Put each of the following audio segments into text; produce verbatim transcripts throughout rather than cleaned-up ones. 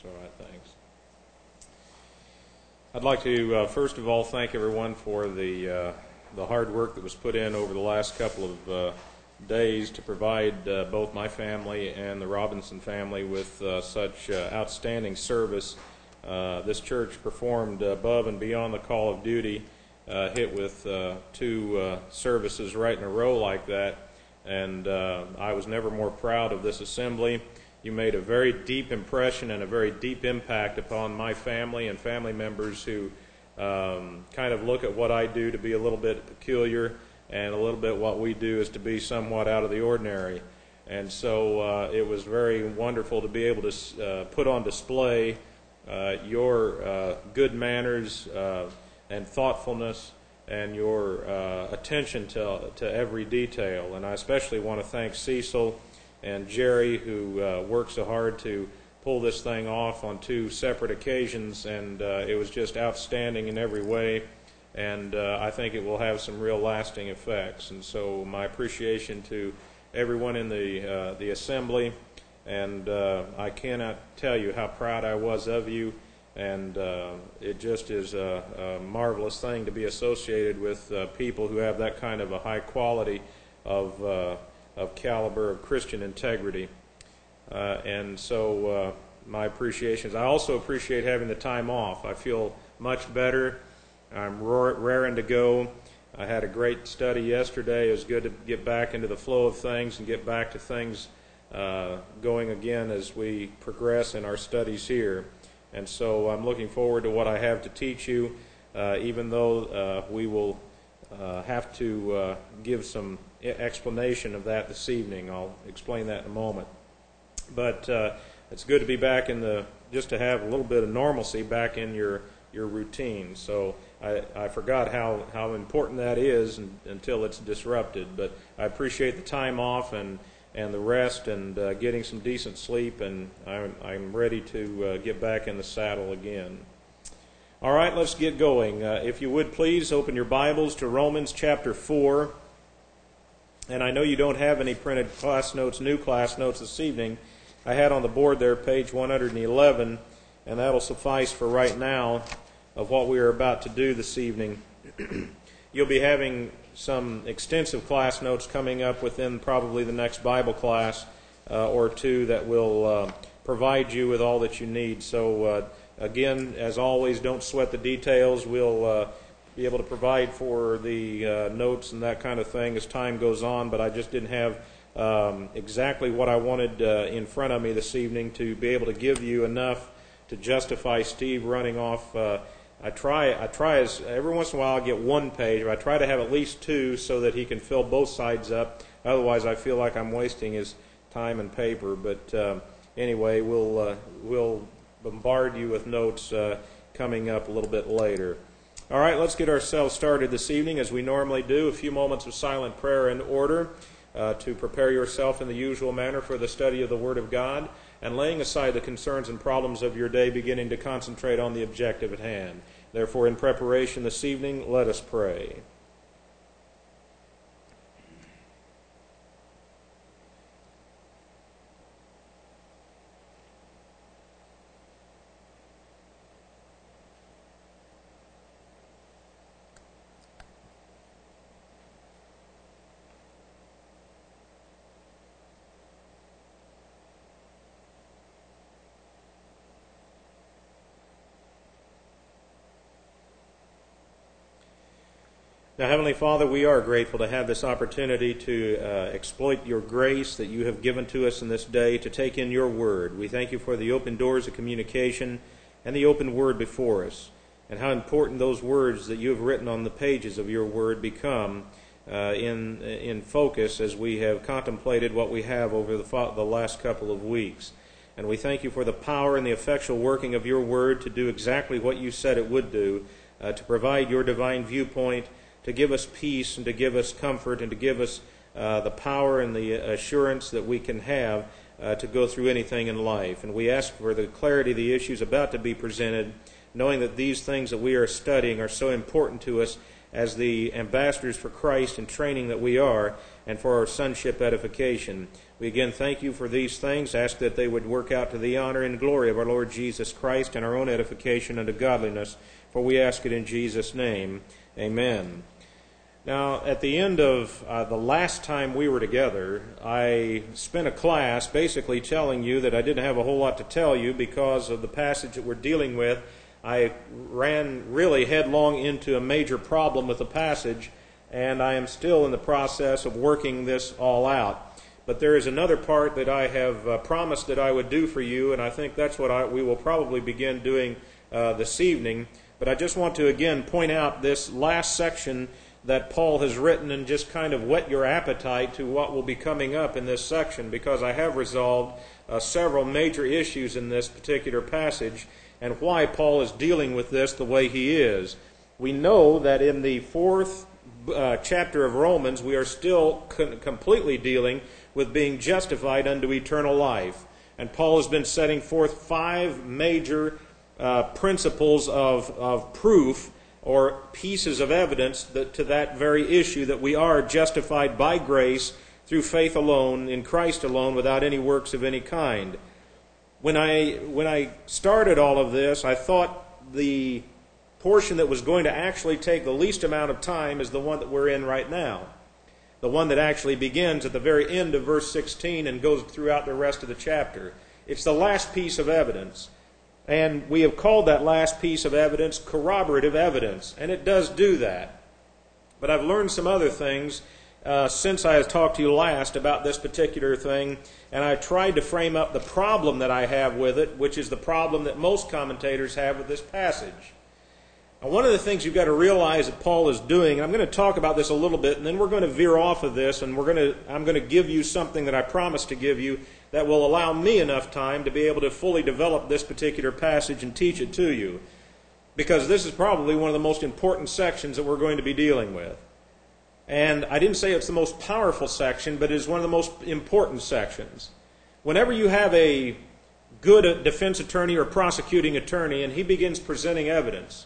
That's all right, thanks. I'd like to, uh, first of all, thank everyone for the uh, the hard work that was put in over the last couple of uh, days to provide uh, both my family and the Robinson family with uh, such uh, outstanding service. Uh, this church performed above and beyond the call of duty, uh, hit with uh, two uh, services right in a row like that, and uh, I was never more proud of this assembly. You made a very deep impression and a very deep impact upon my family and family members who um, kind of look at what I do to be a little bit peculiar, and a little bit what we do is to be somewhat out of the ordinary. And so uh, it was very wonderful to be able to uh, put on display uh, your uh, good manners uh, and thoughtfulness and your uh, attention to, to every detail. And I especially want to thank Cecil and Jerry, who uh, worked so hard to pull this thing off on two separate occasions, and uh, it was just outstanding in every way, and uh, I think it will have some real lasting effects. And so my appreciation to everyone in the uh, the assembly, and uh, I cannot tell you how proud I was of you, and uh, it just is a, a marvelous thing to be associated with uh, people who have that kind of a high quality of uh, of caliber of Christian integrity. Uh, and so uh, my appreciations. I also appreciate having the time off. I feel much better. I'm raring to go. I had a great study yesterday. It was good to get back into the flow of things and get back to things uh, going again as we progress in our studies here. And so I'm looking forward to what I have to teach you, uh, even though uh, we will uh, have to uh, give some explanation of that this evening. I'll explain that in a moment. But uh, it's good to be back in the, just to have a little bit of normalcy back in your, your routine. So I, I forgot how, how important that is and, until it's disrupted. But I appreciate the time off and, and the rest and uh, getting some decent sleep, and I'm, I'm ready to uh, get back in the saddle again. All right, let's get going. Uh, if you would please open your Bibles to Romans chapter four. And I know you don't have any printed class notes, new class notes this evening. I had on the board there page one hundred eleven, and that'll suffice for right now of what we are about to do this evening. You'll be having some extensive class notes coming up within probably the next Bible class uh, or two that will uh, provide you with all that you need. So uh, again, as always, don't sweat the details. We'll uh, be able to provide for the uh, notes and that kind of thing as time goes on, but I just didn't have um, exactly what I wanted uh, in front of me this evening to be able to give you enough to justify Steve running off. Uh, I try, I try as every once in a while I get one page, but I try to have at least two so that he can fill both sides up. Otherwise, I feel like I'm wasting his time and paper. But uh, anyway, we'll uh, we'll bombard you with notes uh, coming up a little bit later. All right, let's get ourselves started this evening as we normally do. A few moments of silent prayer in order uh, to prepare yourself in the usual manner for the study of the Word of God, and laying aside the concerns and problems of your day, beginning to concentrate on the objective at hand. Therefore, in preparation this evening, let us pray. Now, Heavenly Father, we are grateful to have this opportunity to uh, exploit your grace that you have given to us in this day to take in your word. We thank you for the open doors of communication and the open word before us, and how important those words that you have written on the pages of your word become uh, in in focus as we have contemplated what we have over the, the last couple of weeks. And we thank you for the power and the effectual working of your word to do exactly what you said it would do, uh, to provide your divine viewpoint, to give us peace and to give us comfort and to give us uh, the power and the assurance that we can have uh, to go through anything in life. And we ask for the clarity of the issues about to be presented, knowing that these things that we are studying are so important to us as the ambassadors for Christ in training that we are, and for our sonship edification. We again thank you for these things, ask that they would work out to the honor and glory of our Lord Jesus Christ and our own edification unto godliness, for we ask it in Jesus' name. Amen. Now, at the end of uh, the last time we were together, I spent a class basically telling you that I didn't have a whole lot to tell you because of the passage that we're dealing with. I ran really headlong into a major problem with the passage, and I am still in the process of working this all out. But there is another part that I have uh, promised that I would do for you, and I think that's what I, we will probably begin doing uh, this evening. But I just want to again point out this last section that Paul has written and just kind of whet your appetite to what will be coming up in this section, because I have resolved uh, several major issues in this particular passage and why Paul is dealing with this the way he is. We know that in the fourth uh, chapter of Romans, we are still con- completely dealing with being justified unto eternal life. And Paul has been setting forth five major uh, principles of, of proof or pieces of evidence that, to that very issue, that we are justified by grace through faith alone, in Christ alone, without any works of any kind. When I when I started all of this, I thought the portion that was going to actually take the least amount of time is the one that we're in right now. The one that actually begins at the very end of verse sixteen and goes throughout the rest of the chapter. It's the last piece of evidence. And we have called that last piece of evidence corroborative evidence, and it does do that. But I've learned some other things uh, since I have talked to you last about this particular thing, and I tried to frame up the problem that I have with it, which is the problem that most commentators have with this passage. Now, one of the things you've got to realize that Paul is doing, and I'm going to talk about this a little bit, and then we're going to veer off of this, and we're going to, I'm going to give you something that I promised to give you that will allow me enough time to be able to fully develop this particular passage and teach it to you. Because this is probably one of the most important sections that we're going to be dealing with. And I didn't say it's the most powerful section, but it is one of the most important sections. Whenever you have a good defense attorney or prosecuting attorney and he begins presenting evidence,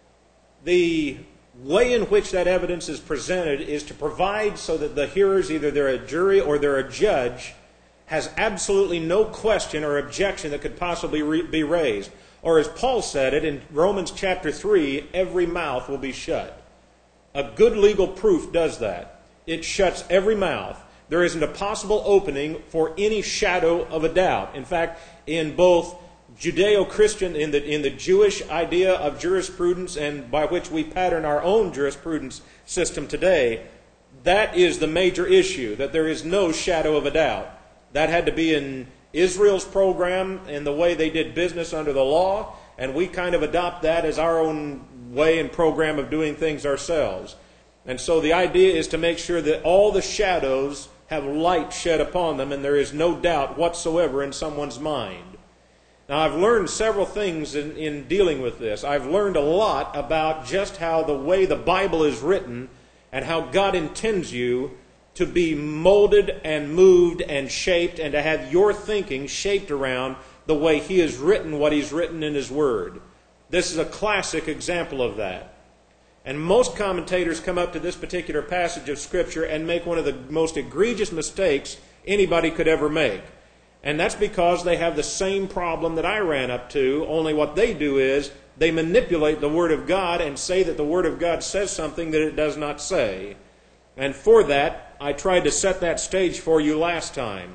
the way in which that evidence is presented is to provide so that the hearers, either they're a jury or they're a judge, has absolutely no question or objection that could possibly re- be raised. Or as Paul said it in Romans chapter three, every mouth will be shut. A good legal proof does that. It shuts every mouth. There isn't a possible opening for any shadow of a doubt. In fact, in both Judeo-Christian, in the, in the Jewish idea of jurisprudence, and by which we pattern our own jurisprudence system today, that is the major issue, that there is no shadow of a doubt. That had to be in Israel's program and the way they did business under the law, and we kind of adopt that as our own way and program of doing things ourselves. And so the idea is to make sure that all the shadows have light shed upon them and there is no doubt whatsoever in someone's mind. Now, I've learned several things in, in dealing with this. I've learned a lot about just how the way the Bible is written and how God intends you to be molded and moved and shaped and to have your thinking shaped around the way He has written what He's written in His Word. This is a classic example of that. And most commentators come up to this particular passage of Scripture and make one of the most egregious mistakes anybody could ever make. And that's because they have the same problem that I ran up to, only what they do is they manipulate the Word of God and say that the Word of God says something that it does not say. And for that, I tried to set that stage for you last time.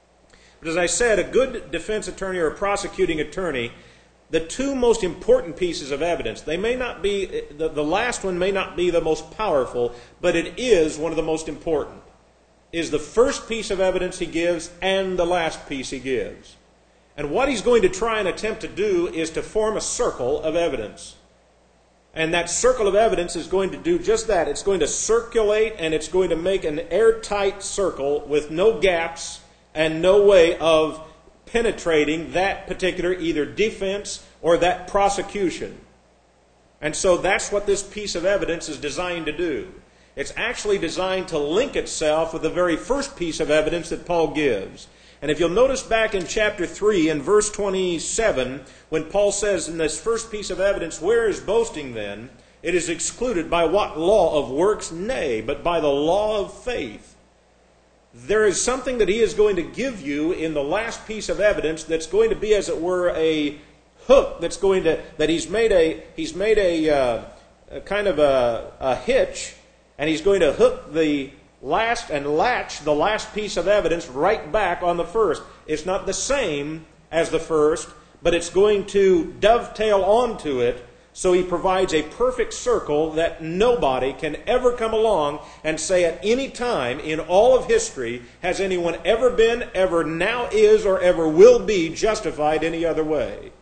But as I said, a good defense attorney or a prosecuting attorney, the two most important pieces of evidence, they may not be, the, the last one may not be the most powerful, but it is one of the most important, is the first piece of evidence he gives and the last piece he gives. And what he's going to try and attempt to do is to form a circle of evidence. And that circle of evidence is going to do just that. It's going to circulate and it's going to make an airtight circle with no gaps and no way of penetrating that particular either defense or that prosecution. And so that's what this piece of evidence is designed to do. It's actually designed to link itself with the very first piece of evidence that Paul gives. And if you'll notice back in chapter three and verse twenty-seven, when Paul says in this first piece of evidence, where is boasting then? It is excluded by what law of works? Nay, but by the law of faith. There is something that he is going to give you in the last piece of evidence that's going to be, as it were, a hook that's going to, that he's made a, he's made a, uh, a kind of a, a hitch, and he's going to hook the last and latch the last piece of evidence right back on the first. It's not the same as the first, but it's going to dovetail onto it, so he provides a perfect circle that nobody can ever come along and say at any time in all of history has anyone ever been, ever now is, or ever will be justified any other way.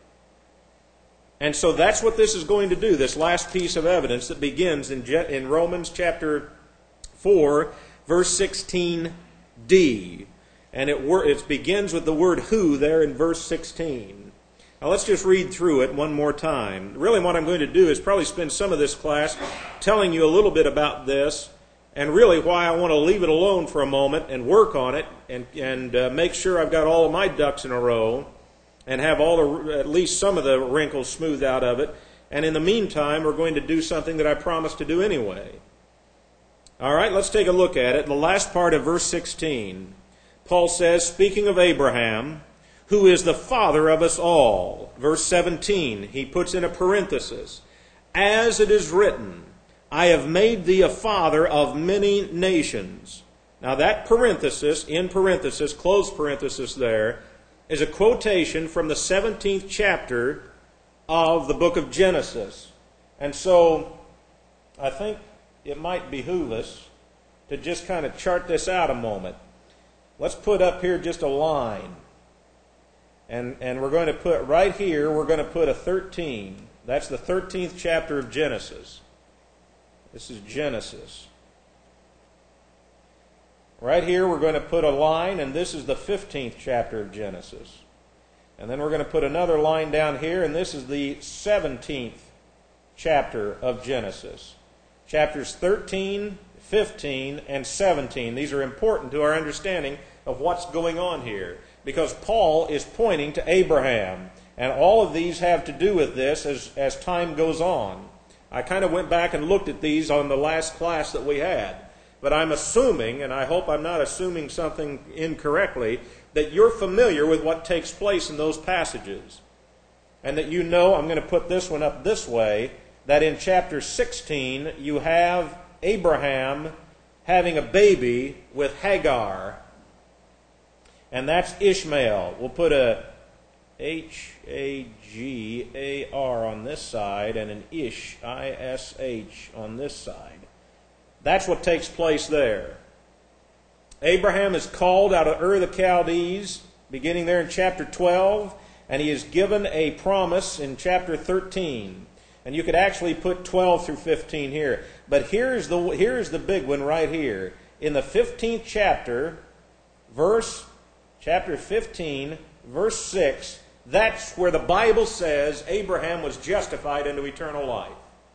And so that's what this is going to do, this last piece of evidence that begins in, in Romans chapter four, verse sixteen d. And it, it begins with the word who there in verse sixteen. Now let's just read through it one more time. Really what I'm going to do is probably spend some of this class telling you a little bit about this, and really why I want to leave it alone for a moment and work on it and, and uh, make sure I've got all of my ducks in a row and have all the, at least some of the wrinkles smoothed out of it. And in the meantime, we're going to do something that I promised to do anyway. All right, let's take a look at it. The last part of verse sixteen, Paul says, speaking of Abraham, who is the father of us all. Verse seventeen, he puts in a parenthesis. As it is written, I have made thee a father of many nations. Now that parenthesis, in parenthesis, close parenthesis there, is a quotation from the seventeenth chapter of the book of Genesis. And so I think it might behoove us to just kind of chart this out a moment. Let's put up here just a line. And, and we're going to put right here, we're going to put a thirteen. That's the thirteenth chapter of Genesis. This is Genesis. Right here we're going to put a line, and this is the fifteenth chapter of Genesis. And then we're going to put another line down here, and this is the seventeenth chapter of Genesis. Chapters thirteen, fifteen, and seventeen. These are important to our understanding of what's going on here, because Paul is pointing to Abraham, and all of these have to do with this as, as time goes on. I kind of went back and looked at these on the last class that we had, but I'm assuming, and I hope I'm not assuming something incorrectly, that you're familiar with what takes place in those passages, and that you know, I'm going to put this one up this way, that in chapter sixteen you have Abraham having a baby with Hagar, and that's Ishmael. We'll put a H A G A R on this side and an Ish, I S H, on this side. That's what takes place there. Abraham is called out of Ur of the Chaldees, beginning there in chapter twelve, and he is given a promise in chapter thirteen. And you could actually put twelve through fifteen here. But here's the, here's the big one right here. In the fifteenth chapter, verse Chapter fifteen, verse six, that's where the Bible says Abraham was justified into eternal life.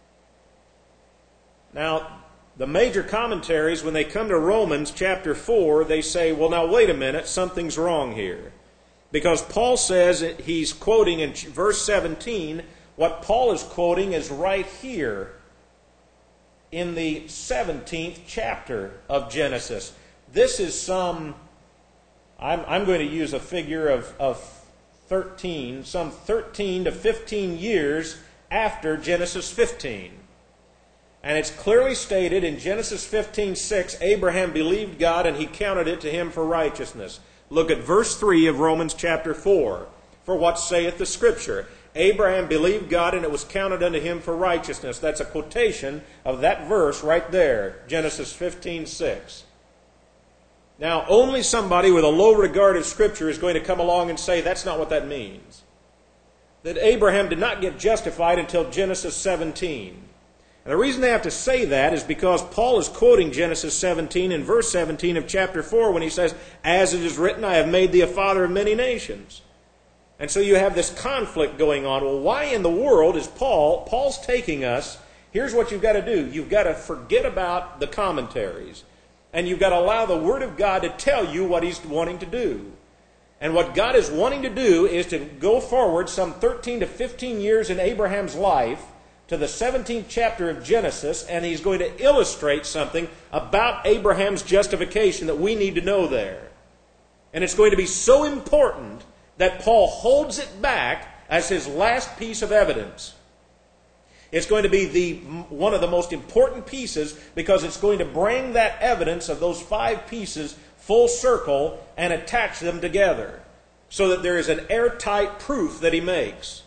Now, the major commentaries, when they come to Romans chapter four, they say, well, now wait a minute, something's wrong here. Because Paul says, he's quoting in verse seventeen, what Paul is quoting is right here in the seventeenth chapter of Genesis. This is some... I'm, I'm going to use a figure of, of thirteen, some thirteen to fifteen years after Genesis fifteen. And it's clearly stated in Genesis fifteen six, Abraham believed God and he counted it to him for righteousness. Look at verse three of Romans chapter four. For what saith the Scripture? Abraham believed God and it was counted unto him for righteousness. That's a quotation of that verse right there, Genesis fifteen six. Now, only somebody with a low regard of Scripture is going to come along and say that's not what that means. That Abraham did not get justified until Genesis seventeen. And the reason they have to say that is because Paul is quoting Genesis seventeen in verse seventeen of chapter four when he says, as it is written, I have made thee a father of many nations. And so you have this conflict going on. Well, why in the world is Paul, Paul's taking us, here's what you've got to do. You've got to forget about the commentaries. And you've got to allow the Word of God to tell you what He's wanting to do. And what God is wanting to do is to go forward some thirteen to fifteen years in Abraham's life, to the seventeenth chapter of Genesis, and he's going to illustrate something about Abraham's justification that we need to know there. And it's going to be so important that Paul holds it back as his last piece of evidence. It's going to be the one of the most important pieces because it's going to bring that evidence of those five pieces full circle and attach them together so that there is an airtight proof that he makes.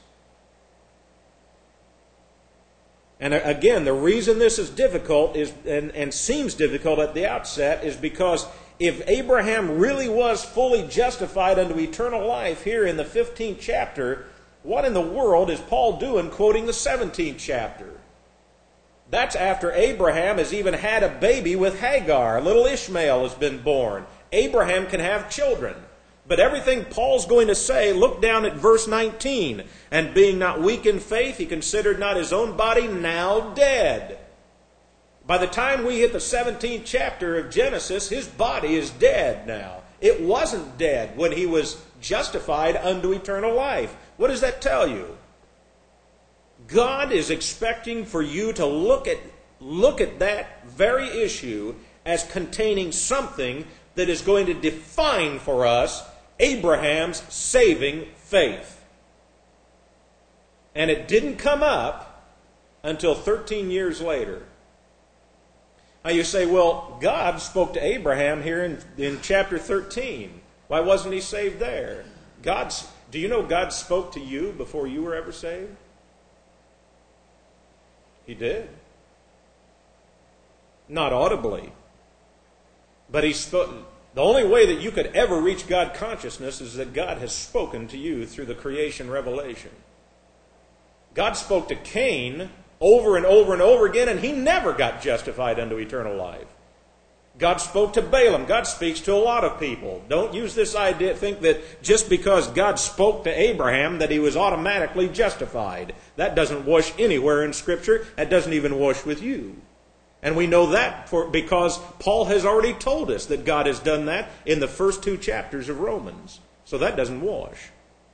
And again, the reason this is difficult is and, and seems difficult at the outset is because if Abraham really was fully justified unto eternal life here in the fifteenth chapter, what in the world is Paul doing quoting the seventeenth chapter? That's after Abraham has even had a baby with Hagar. Little Ishmael has been born. Abraham can have children. But everything Paul's going to say, look down at verse nineteen. And being not weak in faith, he considered not his own body now dead. By the time we hit the seventeenth chapter of Genesis, his body is dead now. It wasn't dead when he was justified unto eternal life. What does that tell you? God is expecting for you to look at, look at that very issue as containing something that is going to define for us Abraham's saving faith. And it didn't come up until thirteen years later. Now you say, well, God spoke to Abraham here in, in chapter thirteen. Why wasn't he saved there? God's, do you know God spoke to you before you were ever saved? He did. Not audibly. But he spoke. The only way that you could ever reach God consciousness is that God has spoken to you through the creation revelation. God spoke to Cain over and over and over again, and he never got justified unto eternal life. God spoke to Balaam. God speaks to a lot of people. Don't use this idea, think that just because God spoke to Abraham that he was automatically justified. That doesn't wash anywhere in Scripture. That doesn't even wash with you. And we know that for, because Paul has already told us that God has done that in the first two chapters of Romans. So that doesn't wash.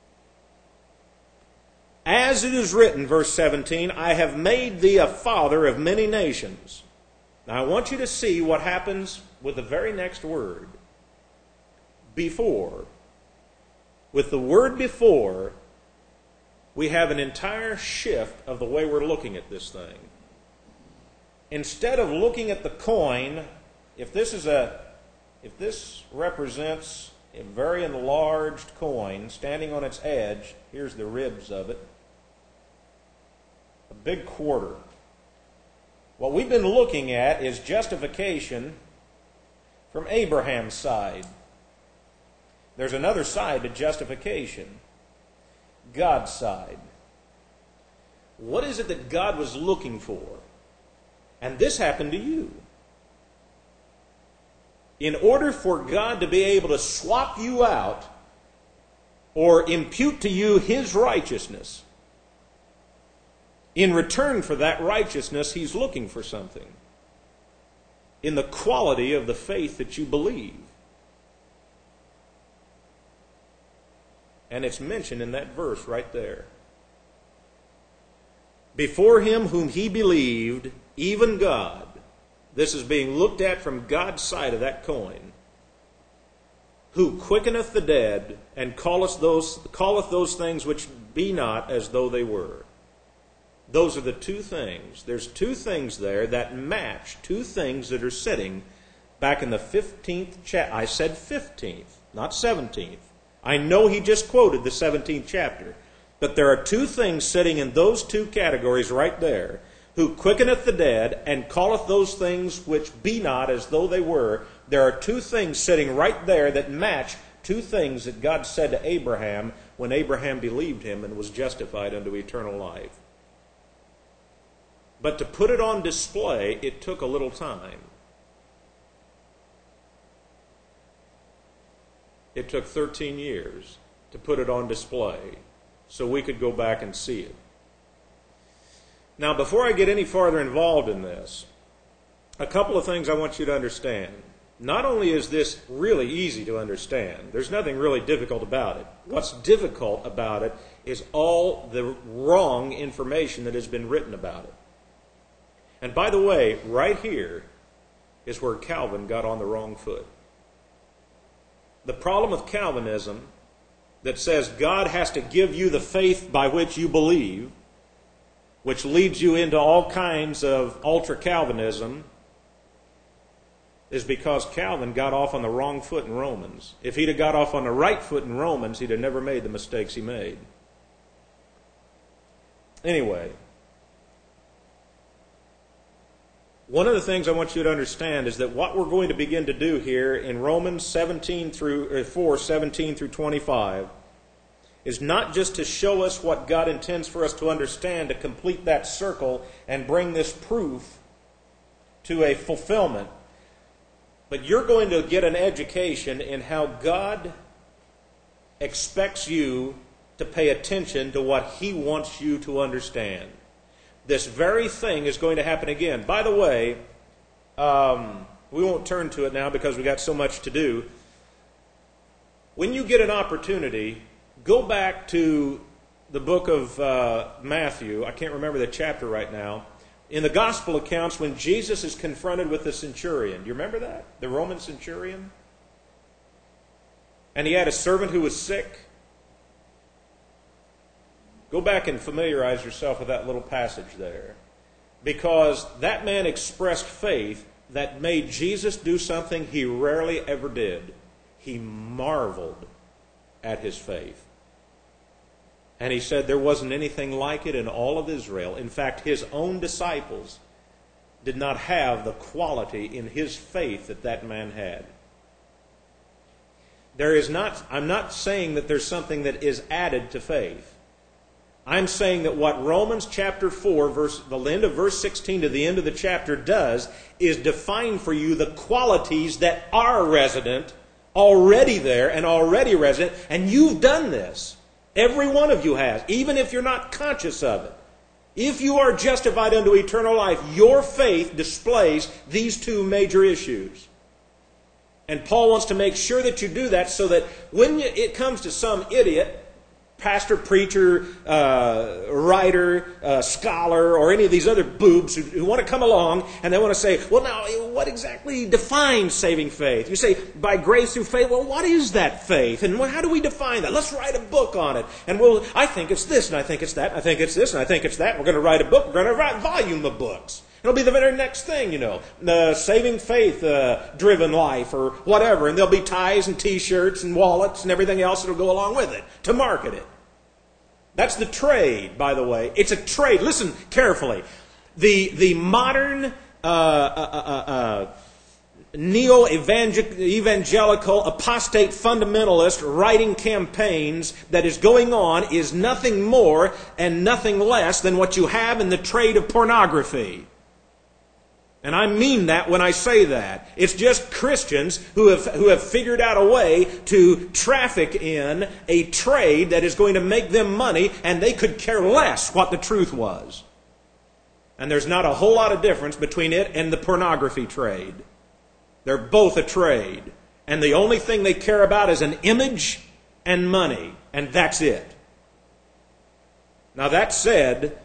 As it is written, verse seventeen, I have made thee a father of many nations. Now I want you to see what happens with the very next word. Before. With the word before, we have an entire shift of the way we're looking at this thing. Instead of looking at the coin, if this is a, if this represents a very enlarged coin standing on its edge, here's the ribs of it, a big quarter. What we've been looking at is justification from Abraham's side. There's another side to justification, God's side. What is it that God was looking for? And this happened to you. In order for God to be able to swap you out or impute to you His righteousness, in return for that righteousness, He's looking for something in the quality of the faith that you believe. And it's mentioned in that verse right there. Before him whom he believed, even God. This is being looked at from God's side of that coin. Who quickeneth the dead, and calleth those, calleth those things which be not as though they were. Those are the two things. There's two things there that match two things that are sitting back in the fifteenth chapter. I said fifteenth, not seventeenth. I know he just quoted the seventeenth chapter. But there are two things sitting in those two categories right there. Who quickeneth the dead, and calleth those things which be not as though they were. There are two things sitting right there that match two things that God said to Abraham when Abraham believed him and was justified unto eternal life. But to put it on display, it took a little time. It took thirteen years to put it on display so we could go back and see it. Now, before I get any farther involved in this, a couple of things I want you to understand. not only is this really easy to understand, there's nothing really difficult about it. What's difficult about it is all the wrong information that has been written about it. And by the way, right here is where Calvin got on the wrong foot. The problem with Calvinism that says God has to give you the faith by which you believe, which leads you into all kinds of ultra-Calvinism, is because Calvin got off on the wrong foot in Romans. If he'd have got off on the right foot in Romans, he'd have never made the mistakes he made. Anyway, one of the things I want you to understand is that what we're going to begin to do here in Romans seventeen through four, seventeen through twenty-five is not just to show us what God intends for us to understand, to complete that circle and bring this proof to a fulfillment, but you're going to get an education in how God expects you to pay attention to what He wants you to understand. This very thing is going to happen again. By the way, um, we won't turn to it now because we've got so much to do. When you get an opportunity, go back to the book of uh, Matthew. I can't remember the chapter right now. In the gospel accounts, when Jesus is confronted with the centurion. Do you remember that? The Roman centurion? And he had a servant who was sick. Go back and familiarize yourself with that little passage there. Because that man expressed faith that made Jesus do something he rarely ever did. He marveled at his faith. And he said there wasn't anything like it in all of Israel. In fact, his own disciples did not have the quality in his faith that that man had. There is not, I'm not saying that there's something that is added to faith. I'm saying that what Romans chapter four, verse, the end of verse sixteen to the end of the chapter does is define for you the qualities that are resident, already there and already resident, and you've done this. Every one of you has, even if you're not conscious of it. If you are justified unto eternal life, your faith displays these two major issues. And Paul wants to make sure that you do that so that when it comes to some idiot, pastor, preacher, uh, writer, uh, scholar, or any of these other boobs who, who want to come along and they want to say, well, now, what exactly defines saving faith? You say, by grace through faith. Well, what is that faith? And how do we define that? Let's write a book on it. And well, I think it's this, and I think it's that, and I think it's this, and I think it's that. We're going to write a book. We're going to write a volume of books. It'll be the very next thing, you know, the saving faith-driven uh, life or whatever. And there'll be ties and T-shirts and wallets and everything else that will go along with it to market it. That's the trade, by the way. It's a trade. Listen carefully. The the modern uh, uh, uh, uh, neo-evangelical apostate fundamentalist writing campaigns that is going on is nothing more and nothing less than what you have in the trade of pornography. And I mean that when I say that. It's just Christians who have who have figured out a way to traffic in a trade that is going to make them money, and they could care less what the truth was. And there's not a whole lot of difference between it and the pornography trade. They're both a trade. And the only thing they care about is an image and money. And that's it. Now that said,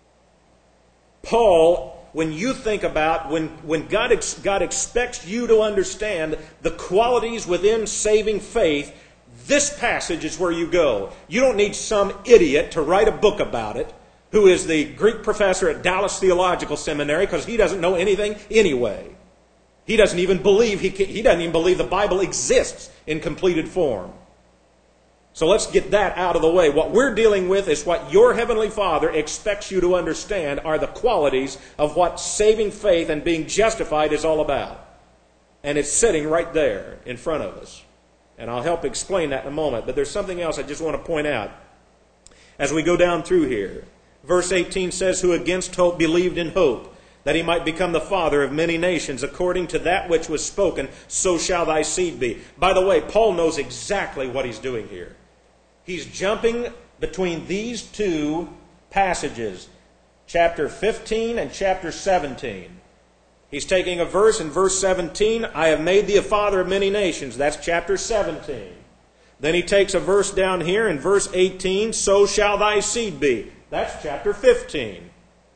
Paul, when you think about, when, when God, ex, God expects you to understand the qualities within saving faith, this passage is where you go. You don't need some idiot to write a book about it who is the Greek professor at Dallas Theological Seminary, because he doesn't know anything anyway. He doesn't even believe, he, can, he doesn't even believe the Bible exists in completed form. So let's get that out of the way. What we're dealing with is what your Heavenly Father expects you to understand are the qualities of what saving faith and being justified is all about. And it's sitting right there in front of us. And I'll help explain that in a moment. But there's something else I just want to point out as we go down through here. Verse eighteen says, who against hope believed in hope, that he might become the father of many nations, according to that which was spoken, so shall thy seed be. By the way, Paul knows exactly what he's doing here. He's jumping between these two passages, chapter fifteen and chapter seventeen. He's taking a verse in verse seventeen, I have made thee a father of many nations. That's chapter seventeen. Then he takes a verse down here in verse eighteen, so shall thy seed be. That's chapter fifteen.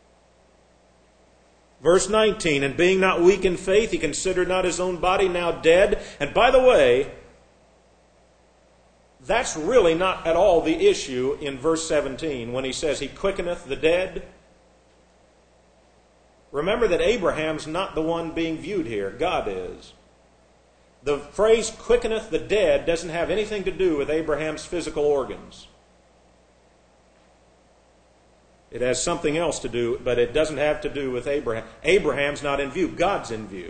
Verse nineteen, and being not weak in faith, he considered not his own body now dead. And by the way, that's really not at all the issue in verse seventeen when he says he quickeneth the dead. Remember that Abraham's not the one being viewed here. God is. The phrase quickeneth the dead doesn't have anything to do with Abraham's physical organs. It has something else to do, but it doesn't have to do with Abraham. Abraham's not in view. God's in view.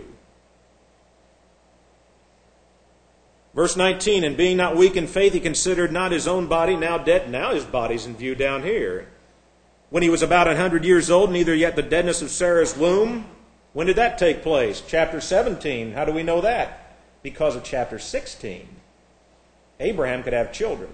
Verse nineteen, and being not weak in faith, he considered not his own body now dead. Now his body's in view down here. When he was about a hundred years old, neither yet the deadness of Sarah's womb. When did that take place? Chapter seventeen. How do we know that? Because of chapter sixteen. Abraham could have children.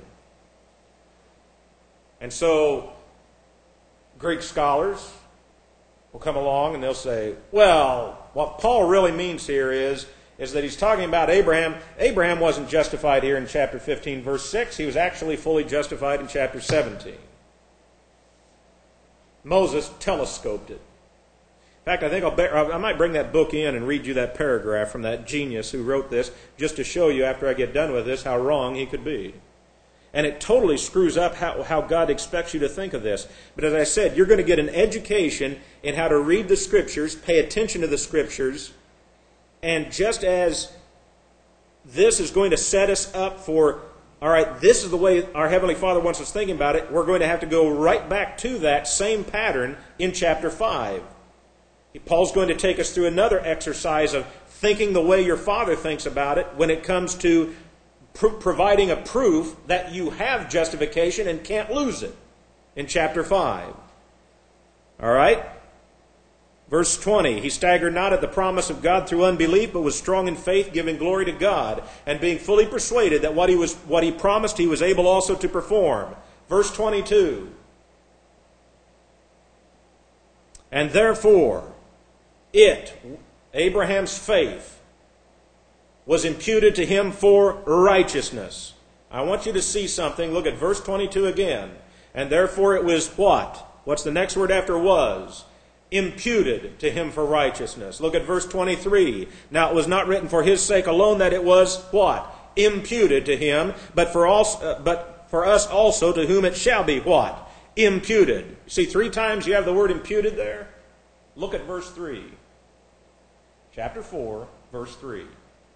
And so Greek scholars will come along and they'll say, well, what Paul really means here is, is that he's talking about Abraham. Abraham wasn't justified here in chapter fifteen, verse six. He was actually fully justified in chapter seventeen. Moses telescoped it. In fact, I think I'll, I might bring that book in and read you that paragraph from that genius who wrote this, just to show you after I get done with this how wrong he could be. And it totally screws up how, how God expects you to think of this. But as I said, you're going to get an education in how to read the Scriptures, pay attention to the Scriptures, and just as this is going to set us up for, all right, this is the way our Heavenly Father wants us thinking about it, we're going to have to go right back to that same pattern in chapter five. Paul's going to take us through another exercise of thinking the way your Father thinks about it when it comes to pr- providing a proof that you have justification and can't lose it in chapter five. All right? Verse twenty, he staggered not at the promise of God through unbelief, but was strong in faith, giving glory to God, and being fully persuaded that what he was, what he promised he was able also to perform. Verse twenty-two, and therefore it, Abraham's faith, was imputed to him for righteousness. I want you to see something. Look at verse twenty-two again. And therefore it was what? What's the next word after was? Imputed to him for righteousness. Look at verse twenty-three. Now it was not written for his sake alone that it was what? Imputed to him, but for also, uh, but for us also, to whom it shall be what? Imputed. See, three times you have the word imputed there. Look at verse three. Chapter four, verse three.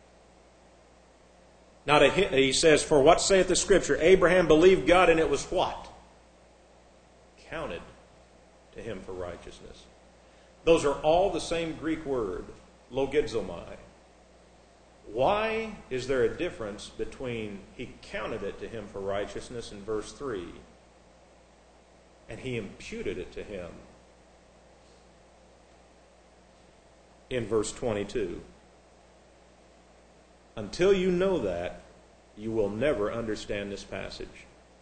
Now to him, he says, for what saith the Scripture? Abraham believed God, and it was what? Counted to him for righteousness. Those are all the same Greek word, logizomai. Why is there a difference between he counted it to him for righteousness in verse three and he imputed it to him in verse twenty-two? Until you know that, you will never understand this passage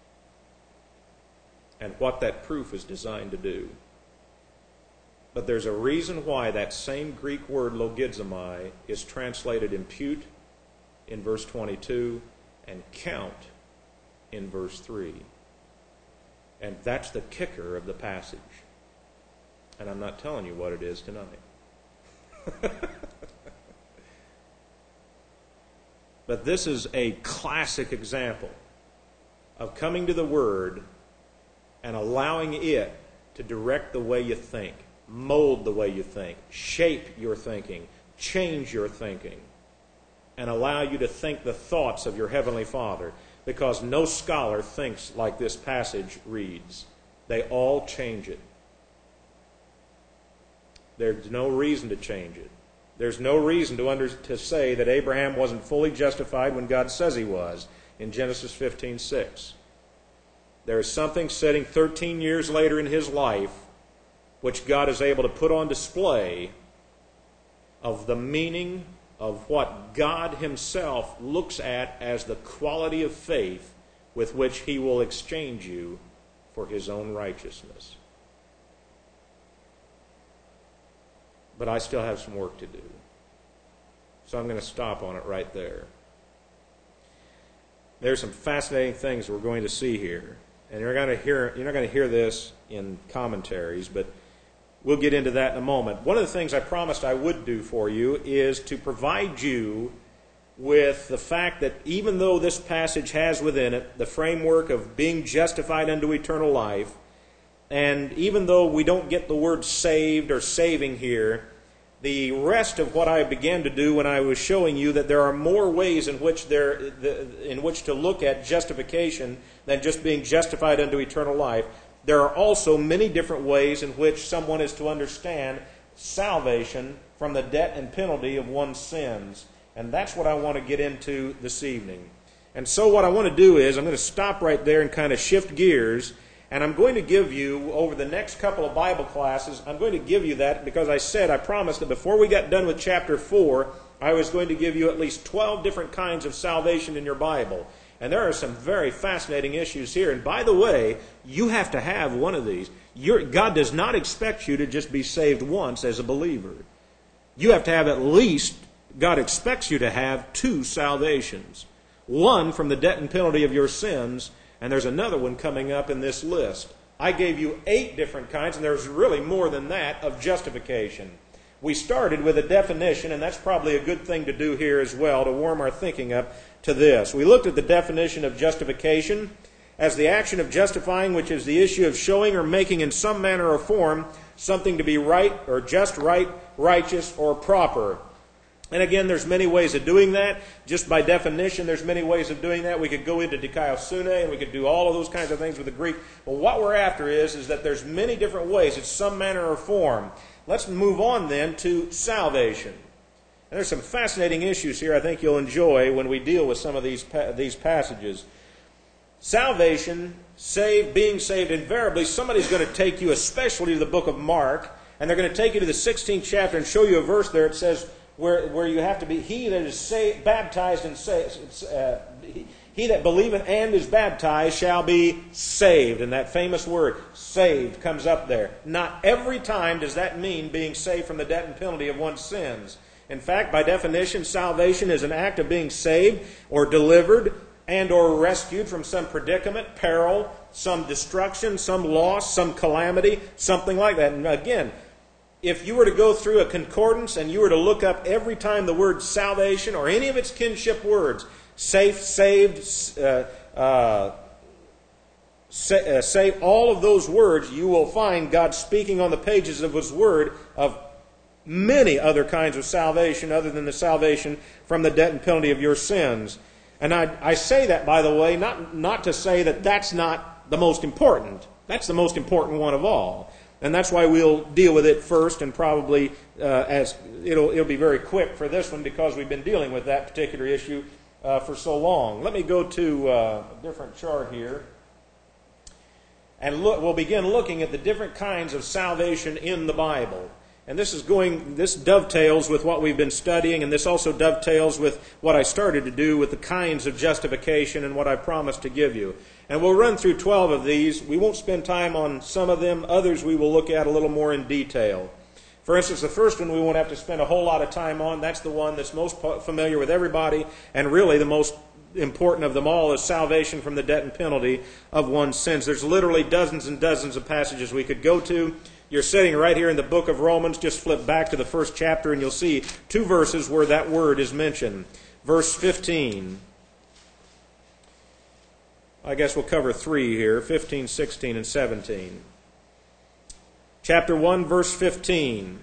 and what that proof is designed to do. But there's a reason why that same Greek word logizomai is translated impute in verse twenty-two and count in verse three. And that's the kicker of the passage. And I'm not telling you what it is tonight. But this is a classic example of coming to the Word and allowing it to direct the way you think, mold the way you think, shape your thinking, change your thinking, and allow you to think the thoughts of your Heavenly Father, because no scholar thinks like this passage reads. They all change it. There's no reason to change it. There's no reason to, under, to say that Abraham wasn't fully justified when God says he was in Genesis fifteen six. There is something sitting thirteen years later in his life which God is able to put on display of the meaning of what God himself looks at as the quality of faith with which he will exchange you for his own righteousness. but I still have some work to do. So I'm going to stop on it right there. There's some fascinating things we're going to see here. And you're going to hear, you're not going to hear this in commentaries, but we'll get into that in a moment. One of the things I promised I would do for you is to provide you with the fact that even though this passage has within it the framework of being justified unto eternal life, and even though we don't get the word saved or saving here, the rest of what I began to do when I was showing you that there are more ways in which there, the, in which to look at justification than just being justified unto eternal life, there are also many different ways in which someone is to understand salvation from the debt and penalty of one's sins. And that's what I want to get into this evening. And so what I want to do is I'm going to stop right there and kind of shift gears. And I'm going to give you, over the next couple of Bible classes, I'm going to give you that because I said, I promised that before we got done with chapter four, I was going to give you at least twelve different kinds of salvation in your Bible. And there are some very fascinating issues here. And by the way, you have to have one of these. You're, God does not expect you to just be saved once as a believer. You have to have at least, God expects you to have two salvations. One from the debt and penalty of your sins, and there's another one coming up in this list. I gave you eight different kinds, and there's really more than that, of justification. We started with a definition, and that's probably a good thing to do here as well, to warm our thinking up to this. We looked at the definition of justification as the action of justifying, which is the issue of showing or making in some manner or form something to be right or just right, righteous, or proper. And again, there's many ways of doing that. Just by definition, there's many ways of doing that. We could go into dikaiosune, and we could do all of those kinds of things with the Greek. But what we're after is, is that there's many different ways. It's some manner or form. Let's move on then to salvation. And there's some fascinating issues here I think you'll enjoy when we deal with some of these, these passages. Salvation, saved, being saved, invariably somebody's going to take you especially to the book of Mark, and they're going to take you to the sixteenth chapter and show you a verse there. It says, Where, where you have to be, he that is saved, baptized and saved, uh, he, he that believeth and is baptized shall be saved. And that famous word, saved, comes up there. Not every time does that mean being saved from the debt and penalty of one's sins. In fact, by definition, salvation is an act of being saved or delivered and or rescued from some predicament, peril, some destruction, some loss, some calamity, something like that. And again, if you were to go through a concordance and you were to look up every time the word salvation or any of its kinship words, safe, saved, uh, uh, sa- uh, save, all of those words, you will find God speaking on the pages of His Word of many other kinds of salvation other than the salvation from the debt and penalty of your sins. And I, I say that, by the way, not, not to say that that's not the most important. That's the most important one of all. And that's why we'll deal with it first, and probably uh, as it'll it'll be very quick for this one because we've been dealing with that particular issue uh, for so long. Let me go to uh, a different chart here, and look. We'll begin looking at the different kinds of salvation in the Bible. And this is going. This dovetails with what we've been studying, and this also dovetails with what I started to do with the kinds of justification and what I promised to give you. And we'll run through twelve of these. We won't spend time on some of them. Others we will look at a little more in detail. For instance, the first one we won't have to spend a whole lot of time on. That's the one that's most familiar with everybody, and really the most important of them all is salvation from the debt and penalty of one's sins. There's literally dozens and dozens of passages we could go to. You're sitting right here in the book of Romans. Just flip back to the first chapter and you'll see two verses where that word is mentioned. Verse fifteen. I guess we'll cover three here, fifteen, sixteen, and seventeen. Chapter one, verse fifteen.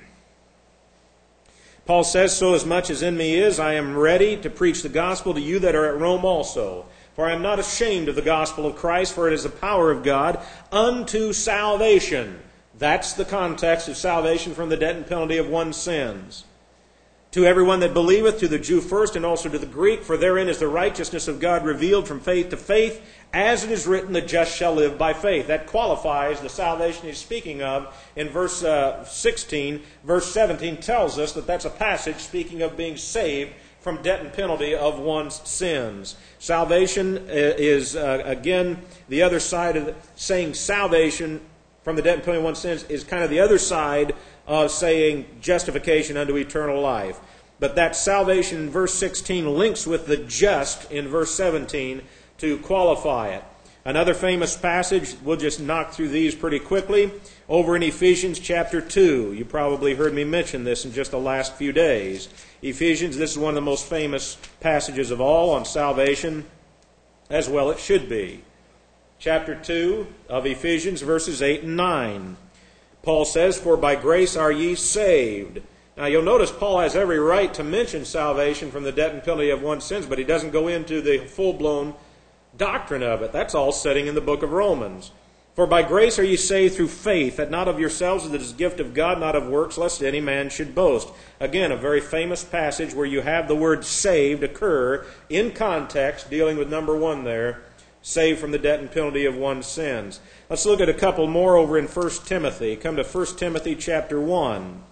Paul says, "So as much as in me is, I am ready to preach the gospel to you that are at Rome also. For I am not ashamed of the gospel of Christ, for it is the power of God unto salvation." That's the context of salvation from the debt and penalty of one's sins. "To everyone that believeth, to the Jew first, and also to the Greek, for therein is the righteousness of God revealed from faith to faith, as it is written, the just shall live by faith." That qualifies the salvation he's speaking of in verse uh, sixteen. Verse seventeen tells us that that's a passage speaking of being saved from debt and penalty of one's sins. Salvation is, uh, again, the other side of the, saying salvation from the debt and penalty of one's sins is kind of the other side of saying justification unto eternal life. But that salvation in verse sixteen links with the just in verse seventeen to qualify it. Another famous passage, we'll just knock through these pretty quickly, over in Ephesians chapter two. You probably heard me mention this in just the last few days. Ephesians, this is one of the most famous passages of all on salvation, as well it should be. Chapter two of Ephesians, verses eight and nine. Paul says, "For by grace are ye saved." Now you'll notice Paul has every right to mention salvation from the debt and penalty of one's sins, but he doesn't go into the full-blown doctrine of it. That's all sitting in the book of Romans. "For by grace are ye saved through faith, that not of yourselves, that is a gift of God, not of works, lest any man should boast." Again, a very famous passage where you have the word saved occur in context, dealing with number one there, saved from the debt and penalty of one's sins. Let's look at a couple more over in First Timothy. Come to First Timothy chapter one.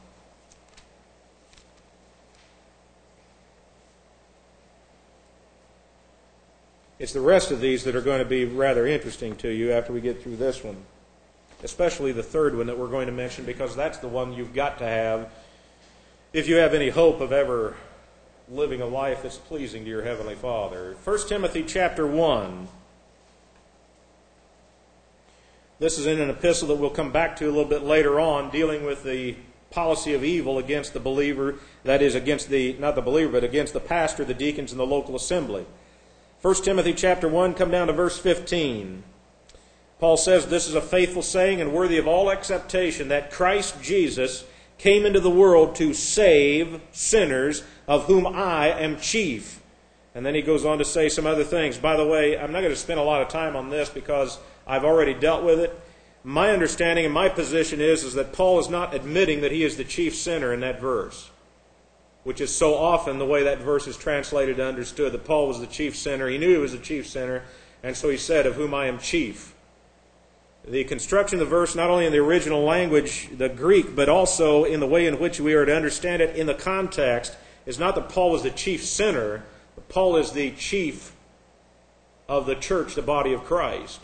It's the rest of these that are going to be rather interesting to you after we get through this one. Especially the third one that we're going to mention, because that's the one you've got to have if you have any hope of ever living a life that's pleasing to your Heavenly Father. First Timothy chapter one. This is in an epistle that we'll come back to a little bit later on, dealing with the policy of evil against the believer, that is, against the, not the believer, but against the pastor, the deacons, and the local assembly. First Timothy chapter one, come down to verse fifteen. Paul says, "This is a faithful saying and worthy of all acceptation, that Christ Jesus came into the world to save sinners, of whom I am chief." And then he goes on to say some other things. By the way, I'm not going to spend a lot of time on this because I've already dealt with it. My understanding and my position is, is that Paul is not admitting that he is the chief sinner in that verse, which is so often the way that verse is translated and understood, that Paul was the chief sinner. He knew he was the chief sinner, and so he said, "Of whom I am chief." The construction of the verse, not only in the original language, the Greek, but also in the way in which we are to understand it in the context, is not that Paul was the chief sinner, but Paul is the chief of the church, the body of Christ.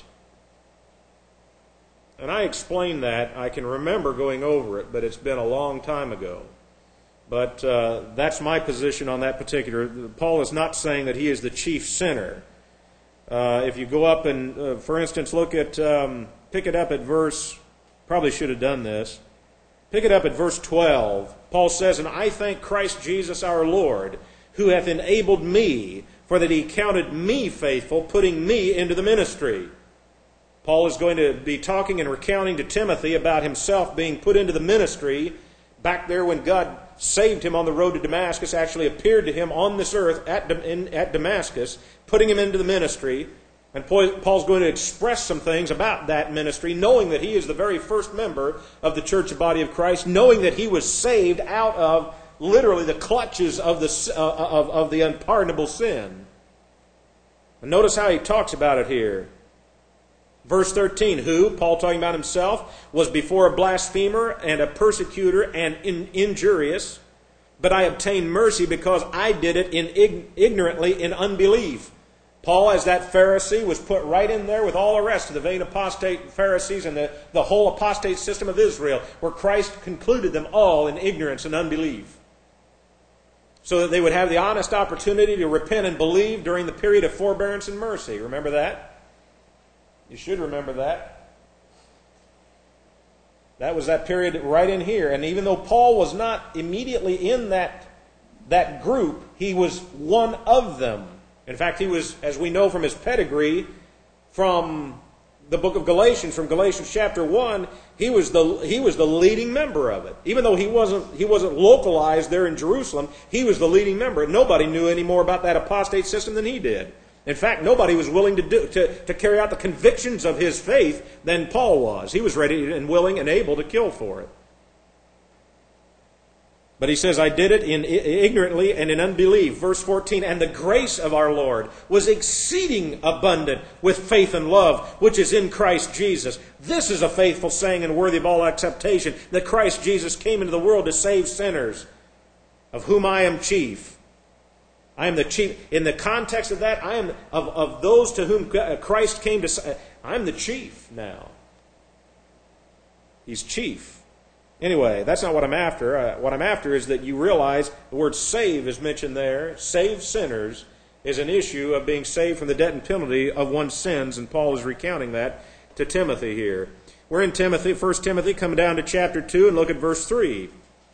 And I explained that. I can remember going over it, but it's been a long time ago. But uh, that's my position on that particular. Paul is not saying that he is the chief sinner. Uh, if you go up and, uh, for instance, look at, um, pick it up at verse, probably should have done this. Pick it up at verse twelve. Paul says, "And I thank Christ Jesus our Lord, who hath enabled me, for that he counted me faithful, putting me into the ministry." Paul is going to be talking and recounting to Timothy about himself being put into the ministry back there when God saved him on the road to Damascus, actually appeared to him on this earth at, in, at Damascus, putting him into the ministry. And Paul's going to express some things about that ministry, knowing that he is the very first member of the church and body of Christ, knowing that he was saved out of literally the clutches of the, uh, of, of the unpardonable sin. And notice how he talks about it here. Verse thirteen, "Who," Paul talking about himself, "was before a blasphemer and a persecutor and in, injurious, but I obtained mercy because I did it in ig- ignorantly in unbelief." Paul, as that Pharisee, was put right in there with all the rest of the vain apostate Pharisees and the, the whole apostate system of Israel, where Christ concluded them all in ignorance and unbelief, so that they would have the honest opportunity to repent and believe during the period of forbearance and mercy. Remember that? You should remember that. That was that period right in here. And even though Paul was not immediately in that, that group, he was one of them. In fact, he was, as we know from his pedigree, from the book of Galatians, from Galatians chapter one, he was the he was the leading member of it. Even though he wasn't he wasn't localized there in Jerusalem, he was the leading member. Nobody knew any more about that apostate system than he did. In fact, nobody was willing to, do, to, to carry out the convictions of his faith than Paul was. He was ready and willing and able to kill for it. But he says, "I did it in ignorantly and in unbelief." Verse fourteen, "And the grace of our Lord was exceeding abundant with faith and love, which is in Christ Jesus. This is a faithful saying and worthy of all acceptation, that Christ Jesus came into the world to save sinners, of whom I am chief." I am the chief. In the context of that, I am of, of those to whom Christ came to. I'm the chief now. He's chief. Anyway, that's not what I'm after. Uh, what I'm after is that you realize the word save is mentioned there. Save sinners is an issue of being saved from the debt and penalty of one's sins, and Paul is recounting that to Timothy here. We're in Timothy, First Timothy, come down to chapter two and look at verse three.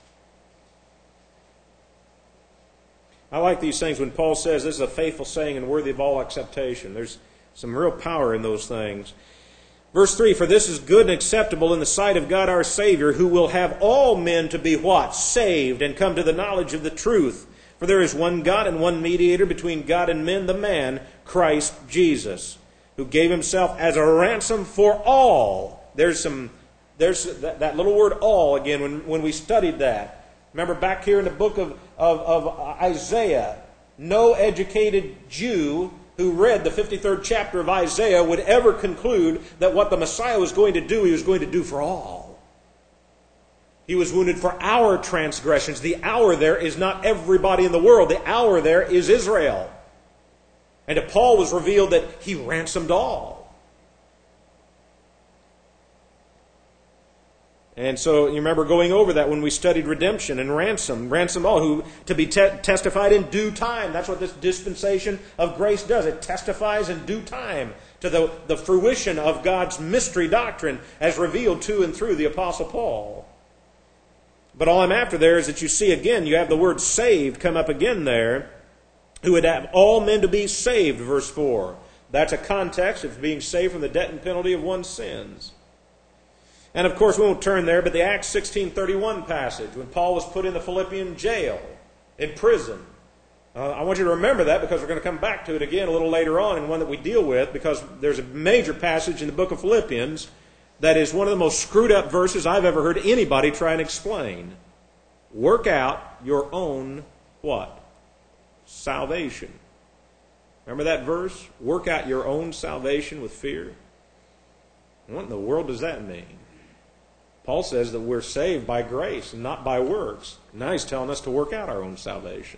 I like these things when Paul says this is a faithful saying and worthy of all acceptation. There's some real power in those things. Verse three, for this is good and acceptable in the sight of God our Savior, who will have all men to be what? Saved and come to the knowledge of the truth. For there is one God and one mediator between God and men, the man, Christ Jesus, who gave himself as a ransom for all. There's some, there's that, that little word all again when, when we studied that. Remember back here in the book of, of, of Isaiah, no educated Jew who read the fifty-third chapter of Isaiah would ever conclude that what the Messiah was going to do, he was going to do for all. He was wounded for our transgressions. The our there is not everybody in the world. The our there is Israel. And to Paul was revealed that he ransomed all. And so you remember going over that when we studied redemption and ransom. Ransom all, who to be te- testified in due time. That's what this dispensation of grace does. It testifies in due time to the, the fruition of God's mystery doctrine as revealed to and through the Apostle Paul. But all I'm after there is that you see again, you have the word saved come up again there. Who would have all men to be saved, verse four. That's a context of being saved from the debt and penalty of one's sins. And of course, we won't turn there, but the Acts sixteen thirty-one passage, when Paul was put in the Philippian jail, in prison. Uh, I want you to remember that because we're going to come back to it again a little later on, and one that we deal with, because there's a major passage in the book of Philippians that is one of the most screwed up verses I've ever heard anybody try and explain. Work out your own what? Salvation. Remember that verse? Work out your own salvation with fear. What in the world does that mean? Paul says that we're saved by grace and not by works. Now he's telling us to work out our own salvation.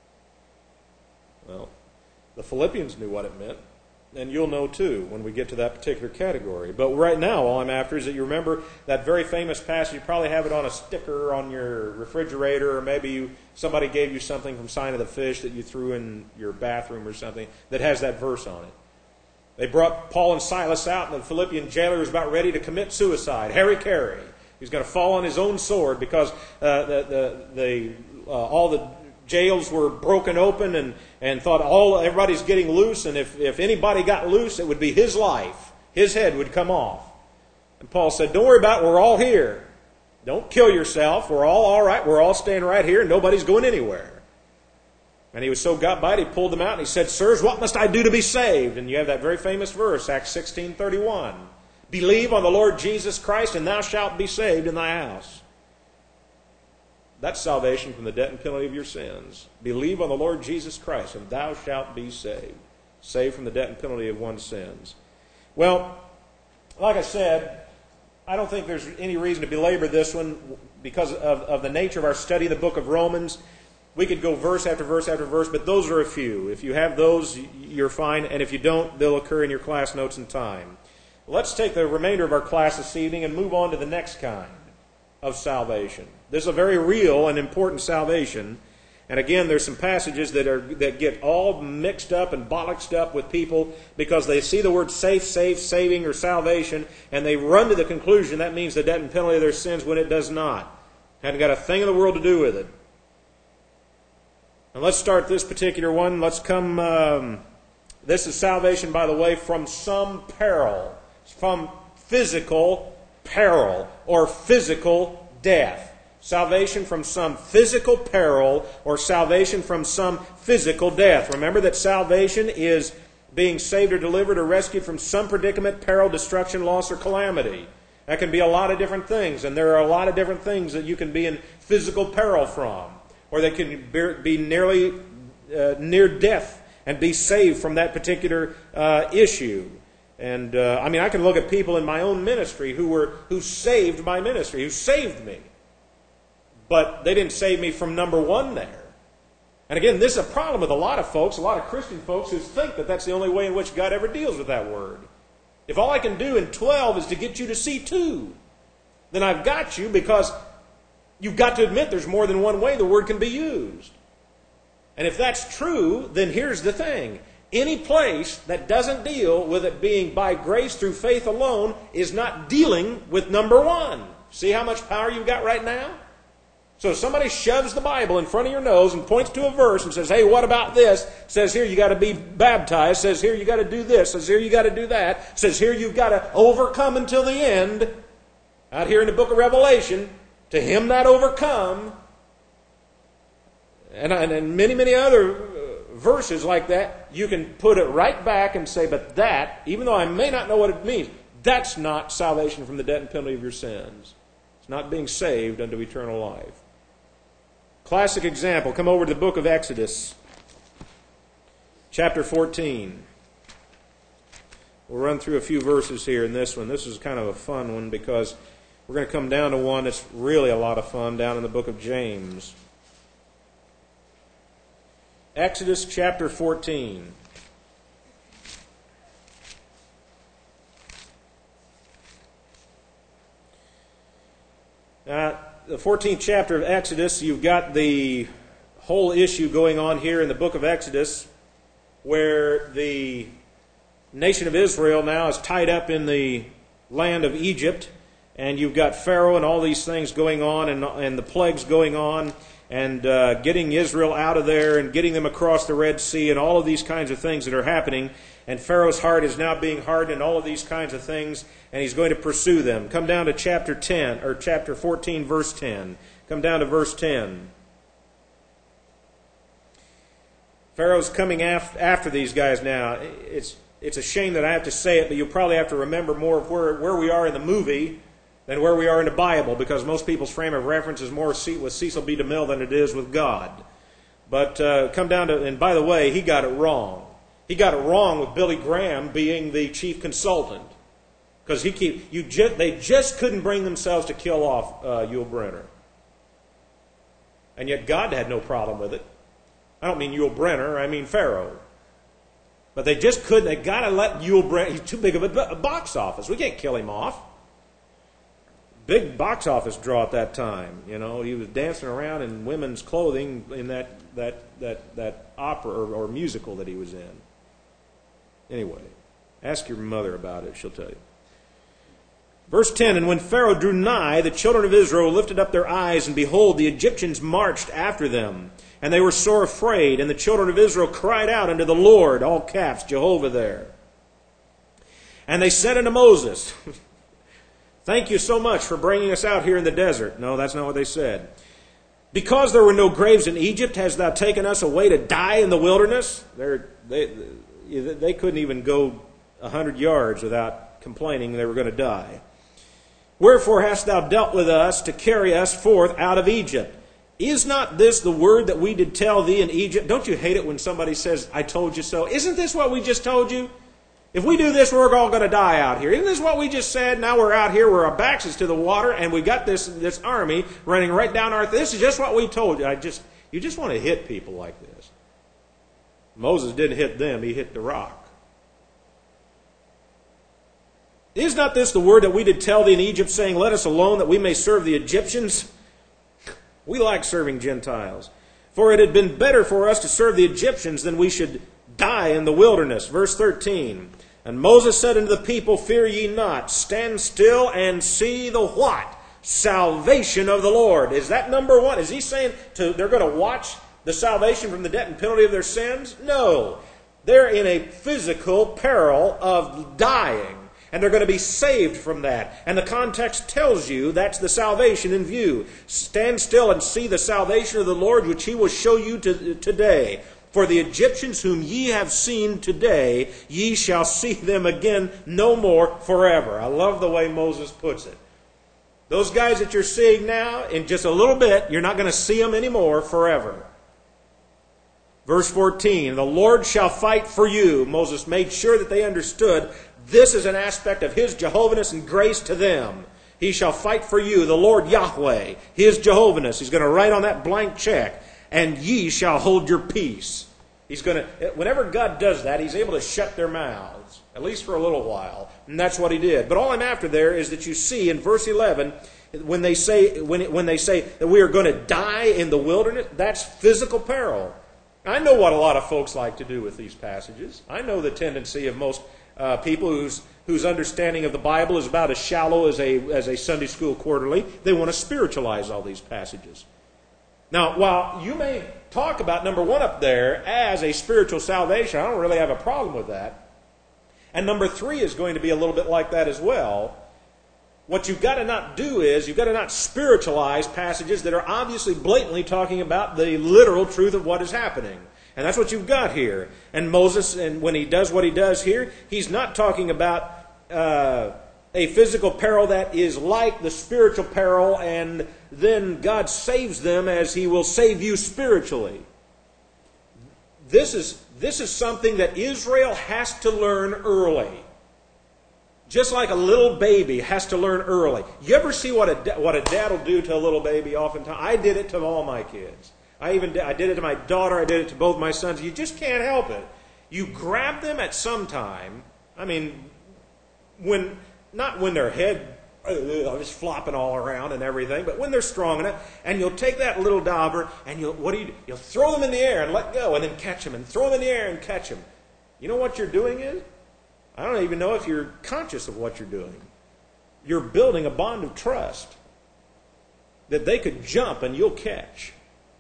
Well, the Philippians knew what it meant, and you'll know too when we get to that particular category. But right now, all I'm after is that you remember that very famous passage. You probably have it on a sticker on your refrigerator, or maybe you, somebody gave you something from Sign of the Fish that you threw in your bathroom or something that has that verse on it. They brought Paul and Silas out, and the Philippian jailer was about ready to commit suicide. Harry Carey. He was going to fall on his own sword because uh, the, the, the, uh, all the jails were broken open and, and thought all everybody's getting loose, and if, if anybody got loose, it would be his life. His head would come off. And Paul said, don't worry about it. We're all here. Don't kill yourself. We're all all right. We're all staying right here, and nobody's going anywhere. And he was so got by it, he pulled them out and he said, sirs, what must I do to be saved? And you have that very famous verse, Acts sixteen thirty-one. Believe on the Lord Jesus Christ, and thou shalt be saved in thy house. That's salvation from the debt and penalty of your sins. Believe on the Lord Jesus Christ, and thou shalt be saved. Saved from the debt and penalty of one's sins. Well, like I said, I don't think there's any reason to belabor this one because of, of the nature of our study of the book of Romans. We could go verse after verse after verse, but those are a few. If you have those, you're fine, and if you don't, they'll occur in your class notes in time. Let's take the remainder of our class this evening and move on to the next kind of salvation. This is a very real and important salvation. And again, there's some passages that are that get all mixed up and bollocksed up with people because they see the word safe, safe, saving, or salvation, and they run to the conclusion that means the debt and penalty of their sins when it does not. Hadn't got a thing in the world to do with it. And let's start this particular one. Let's come... Um, this is salvation, by the way, from some peril. From physical peril or physical death. Salvation from some physical peril or salvation from some physical death. Remember that salvation is being saved or delivered or rescued from some predicament, peril, destruction, loss, or calamity. That can be a lot of different things, and there are a lot of different things that you can be in physical peril from, or they can be nearly uh, near death and be saved from that particular uh, issue. And, uh, I mean, I can look at people in my own ministry who were who saved my ministry, who saved me. But they didn't save me from number one there. And again, this is a problem with a lot of folks, a lot of Christian folks who think that that's the only way in which God ever deals with that word. If all I can do in twelve is to get you to see two, then I've got you because You've got to admit there's more than one way the word can be used. And if that's true, then here's the thing. Any place that doesn't deal with it being by grace through faith alone is not dealing with number one. See how much power you've got right now? So if somebody shoves the Bible in front of your nose and points to a verse and says, hey, what about this? Says here you got to be baptized. Says here you got to do this. Says here you got to do that. Says here you've got to overcome until the end. Out here in the book of Revelation, to him that overcome, and, and many, many other verses like that, you can put it right back and say, but that, even though I may not know what it means, that's not salvation from the debt and penalty of your sins. It's not being saved unto eternal life. Classic example, come over to the book of Exodus, chapter fourteen. We'll run through a few verses here in this one. This is kind of a fun one because we're going to come down to one that's really a lot of fun down in the book of James. Exodus chapter fourteen. Uh, the fourteenth chapter of Exodus, you've got the whole issue going on here in the book of Exodus where the nation of Israel now is tied up in the land of Egypt, and you've got Pharaoh and all these things going on, and, and the plagues going on, and uh, getting Israel out of there and getting them across the Red Sea and all of these kinds of things that are happening. And Pharaoh's heart is now being hardened and all of these kinds of things, and he's going to pursue them. Come down to chapter ten, or chapter fourteen, verse ten. Come down to verse ten. Pharaoh's coming af- after these guys now. It's, it's a shame that I have to say it, but you'll probably have to remember more of where, where we are in the movie than where we are in the Bible, because most people's frame of reference is more with Cecil B. DeMille than it is with God. But uh, come down to, and by the way, he got it wrong. He got it wrong with Billy Graham being the chief consultant, because he keep you just, they just couldn't bring themselves to kill off uh, Yul Brynner, and yet God had no problem with it. I don't mean Yul Brynner, I mean Pharaoh. But they just couldn't. They got to let Yul Brynner. He's too big of a box office. We can't kill him off. Big box office draw at that time. You know, he was dancing around in women's clothing in that that that that opera or, or musical that he was in. Anyway, ask your mother about it; she'll tell you. Verse ten, and when Pharaoh drew nigh, the children of Israel lifted up their eyes, and behold, the Egyptians marched after them. And they were sore afraid, and the children of Israel cried out unto the Lord, all caps, Jehovah there. And they said unto Moses, thank you so much for bringing us out here in the desert. No, that's not what they said. Because there were no graves in Egypt, hast thou taken us away to die in the wilderness? They're, they they couldn't even go a hundred yards without complaining they were going to die. Wherefore hast thou dealt with us to carry us forth out of Egypt? Is not this the word that we did tell thee in Egypt? Don't you hate it when somebody says, I told you so? Isn't this what we just told you? If we do this, we're all going to die out here. Isn't this what we just said? Now we're out here where our backs is to the water, and we got this this army running right down our... This is just what we told you. I just You just want to hit people like this. Moses didn't hit them. He hit the rock. Is not this the word that we did tell thee in Egypt, saying, let us alone, that we may serve the Egyptians? We like serving Gentiles. For it had been better for us to serve the Egyptians than we should die in the wilderness. Verse thirteen. And Moses said unto the people, fear ye not, stand still and see the what? Salvation of the Lord. Is that number one? Is he saying to, they're going to watch the salvation from the debt and penalty of their sins? No. They're in a physical peril of dying. And they're going to be saved from that. And the context tells you that's the salvation in view. Stand still and see the salvation of the Lord, which he will show you to, today. For the Egyptians whom ye have seen today, ye shall see them again no more forever. I love the way Moses puts it. Those guys that you're seeing now, in just a little bit, you're not going to see them anymore forever. Verse fourteen, the Lord shall fight for you. Moses made sure that they understood this is an aspect of his Jehovahness and grace to them. He shall fight for you, the Lord Yahweh, his Jehovahness. He's going to write on that blank check, and ye shall hold your peace. He's going to, whenever God does that, he's able to shut their mouths. at least for a little while. And that's what he did. But all I'm after there is that you see in verse eleven, when they say when it, when they say that we are going to die in the wilderness, that's physical peril. I know what a lot of folks like to do with these passages. I know the tendency of most uh, people whose whose understanding of the Bible is about as shallow as a as a Sunday school quarterly. They want to spiritualize all these passages. Now, while you may talk about number one up there as a spiritual salvation, I don't really have a problem with that. And number three is going to be a little bit like that as well. What you've got to not do is, you've got to not spiritualize passages that are obviously blatantly talking about the literal truth of what is happening. And that's what you've got here. And Moses, and when he does what he does here, he's not talking about uh, a physical peril that is like the spiritual peril, and then God saves them as he will save you spiritually. This is, this is something that Israel has to learn early. Just like a little baby has to learn early. You ever see what a, what a dad will do to a little baby oftentimes? I did it to all my kids. I even did, I did it to my daughter. I did it to both my sons. You just can't help it. You grab them at some time. I mean, when not when their head is flopping all around and everything, but when they're strong enough, and you'll take that little dauber and you'll what do you do? You'll throw them in the air and let go, and then catch them, and throw them in the air and catch them. You know what you're doing is? I don't even know if you're conscious of what you're doing. You're building a bond of trust that they could jump and you'll catch.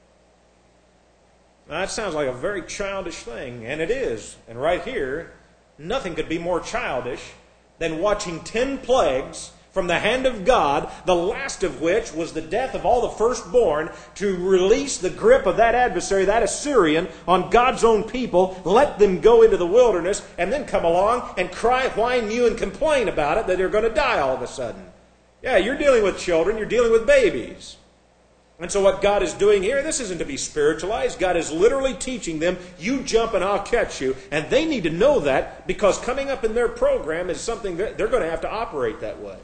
Now, that sounds like a very childish thing, and it is. And right here, nothing could be more childish than watching ten plagues from the hand of God, the last of which was the death of all the firstborn, to release the grip of that adversary, that Assyrian, on God's own people, let them go into the wilderness, and then come along and cry, whine, mew, and complain about it, that they're going to die all of a sudden. Yeah, you're dealing with children, you're dealing with babies. And so what God is doing here, this isn't to be spiritualized. God is literally teaching them, you jump and I'll catch you. And they need to know that, because coming up in their program is something that they're going to have to operate that way.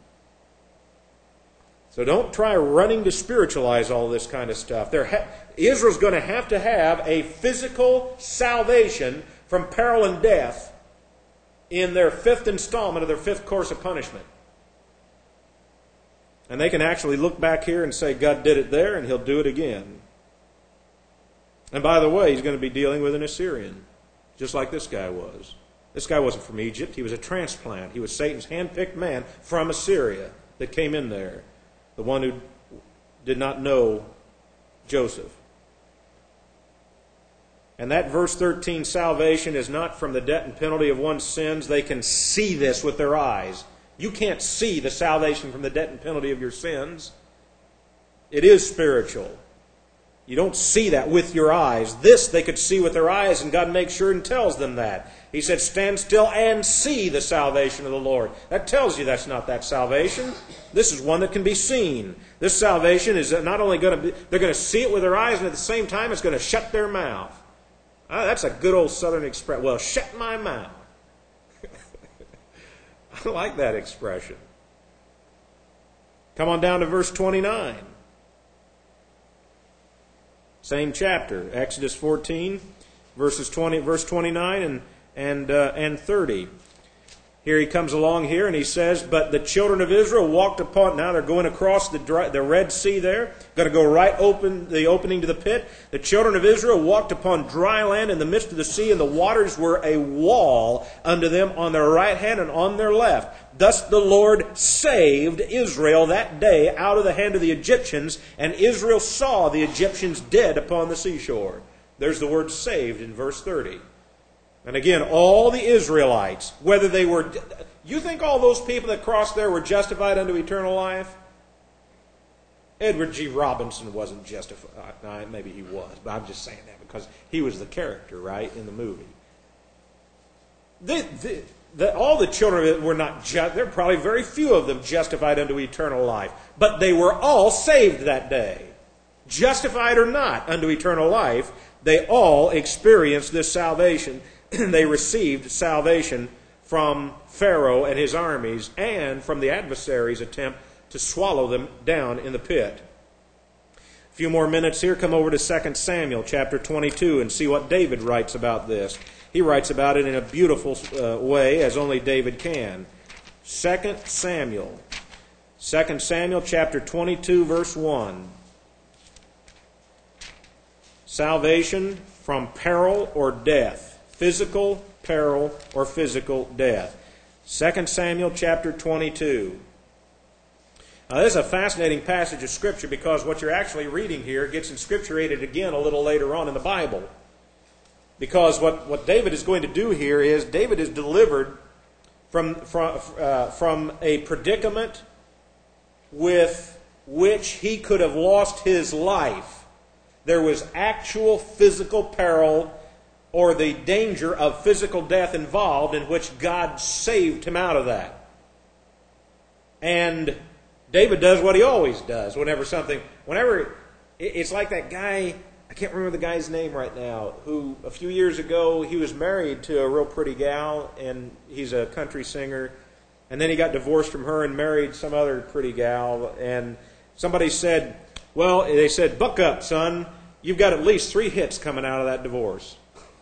So don't try running to spiritualize all this kind of stuff. Ha- Israel's going to have to have a physical salvation from peril and death in their fifth installment of their fifth course of punishment. And they can actually look back here and say, God did it there, and He'll do it again. And by the way, He's going to be dealing with an Assyrian, just like this guy was. This guy wasn't from Egypt. He was a transplant. He was Satan's hand-picked man from Assyria that came in there. The one who did not know Joseph. And that verse thirteen, salvation is not from the debt and penalty of one's sins. They can see this with their eyes. You can't see the salvation from the debt and penalty of your sins. It is spiritual. You don't see that with your eyes. This they could see with their eyes, and God makes sure and tells them that. He said, stand still and see the salvation of the Lord. That tells you that's not that salvation. This is one that can be seen. This salvation is not only going to be, they're going to see it with their eyes, and at the same time it's going to shut their mouth. Ah, that's a good old Southern expression. Well, shut my mouth. I like that expression. Come on down to verse twenty-nine. Same chapter, Exodus fourteen, verses twenty, verse twenty-nine and and uh, and thirty. Here he comes along here and he says, but the children of Israel walked upon, now they're going across the dry, the Red Sea there, going to go right open the opening to the pit. The children of Israel walked upon dry land in the midst of the sea, and the waters were a wall unto them on their right hand and on their left. Thus the Lord saved Israel that day out of the hand of the Egyptians, and Israel saw the Egyptians dead upon the seashore. There's the word saved in verse thirty. And again, all the Israelites, whether they were... You think all those people that crossed there were justified unto eternal life? Edward G. Robinson wasn't justified. No, maybe he was, but I'm just saying that because he was the character, right, in the movie. The, the, the, all the children were not just... There are probably very few of them justified unto eternal life. But they were all saved that day. Justified or not unto eternal life, they all experienced this salvation. They received salvation from Pharaoh and his armies and from the adversary's attempt to swallow them down in the pit. A few more minutes here, come over to Second Samuel chapter twenty-two and see what David writes about this. He writes about it in a beautiful uh, way, as only David can. Second Samuel. Second Samuel chapter twenty-two, verse one. Salvation from peril or death. Physical peril or physical death. Second Samuel chapter twenty-two. Now, this is a fascinating passage of Scripture because what you're actually reading here gets inscripturated again a little later on in the Bible. Because what, what David is going to do here is David is delivered from, from, uh, from a predicament with which he could have lost his life. There was actual physical peril or the danger of physical death involved, in which God saved him out of that. And David does what he always does whenever something, whenever, it's like that guy, I can't remember the guy's name right now, who a few years ago, he was married to a real pretty gal, and he's a country singer, and then he got divorced from her and married some other pretty gal, and somebody said, well, they said, buck up, son, you've got at least three hits coming out of that divorce.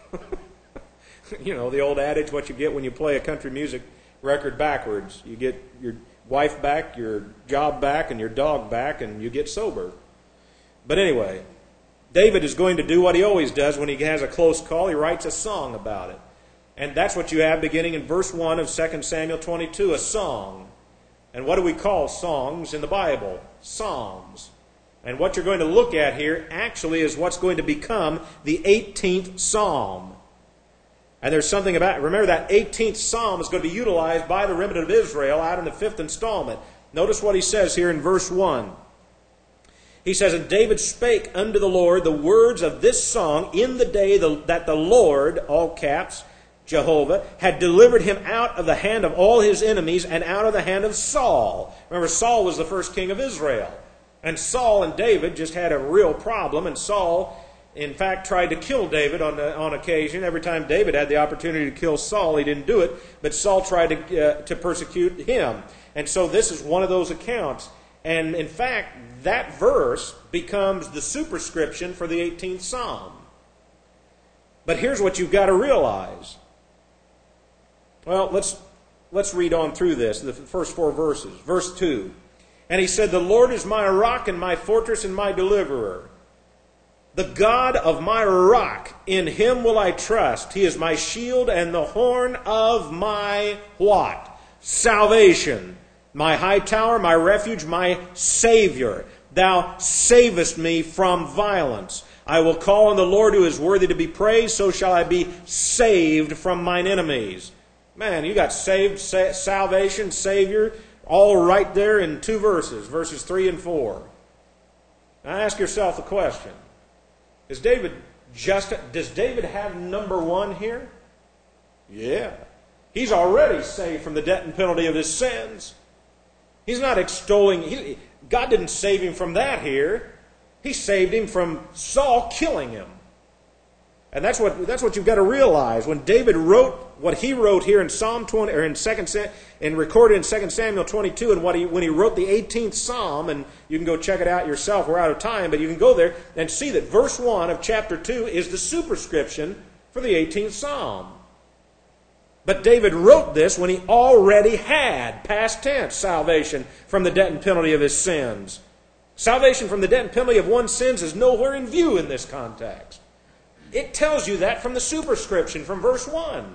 You know, the old adage, what you get when you play a country music record backwards. You get your wife back, your job back, and your dog back, and you get sober. But anyway, David is going to do what he always does when he has a close call. He writes a song about it. And that's what you have beginning in verse one of Second Samuel twenty-two, a song. And what do we call songs in the Bible? Psalms. And what you're going to look at here actually is what's going to become the eighteenth Psalm. And there's something about, remember that eighteenth Psalm is going to be utilized by the remnant of Israel out in the fifth installment. Notice what he says here in verse one. He says, and David spake unto the Lord the words of this song in the day that the Lord, all caps, Jehovah, had delivered him out of the hand of all his enemies and out of the hand of Saul. Remember, Saul was the first king of Israel. And Saul and David just had a real problem, and Saul, in fact, tried to kill David on, the, on occasion. Every time David had the opportunity to kill Saul, he didn't do it, but Saul tried to, uh, to persecute him. And so this is one of those accounts. And in fact, that verse becomes the superscription for the eighteenth Psalm. But here's what you've got to realize. Well, let's, let's read on through this, the first four verses. Verse two. And he said, the Lord is my rock and my fortress and my deliverer. The God of my rock, in him will I trust. He is my shield and the horn of my what? Salvation. My high tower, my refuge, my Savior. Thou savest me from violence. I will call on the Lord who is worthy to be praised, so shall I be saved from mine enemies. Man, you got saved, sa- salvation, Savior, all right there in two verses, verses three and four. Now ask yourself the question. Is David just, does David have number one here? Yeah. He's already saved from the debt and penalty of his sins. He's not extolling, he, God didn't save him from that here. He saved him from Saul killing him. And that's what that's what you've got to realize. When David wrote what he wrote here in Psalm twenty, or in Second and recorded in Second Samuel twenty-two, and what he when he wrote the eighteenth Psalm, and you can go check it out yourself. We're out of time, but you can go there and see that verse one of chapter two is the superscription for the eighteenth Psalm. But David wrote this when he already had, past tense, salvation from the debt and penalty of his sins. Salvation from the debt and penalty of one's sins is nowhere in view in this context. It tells you that from the superscription, from verse one.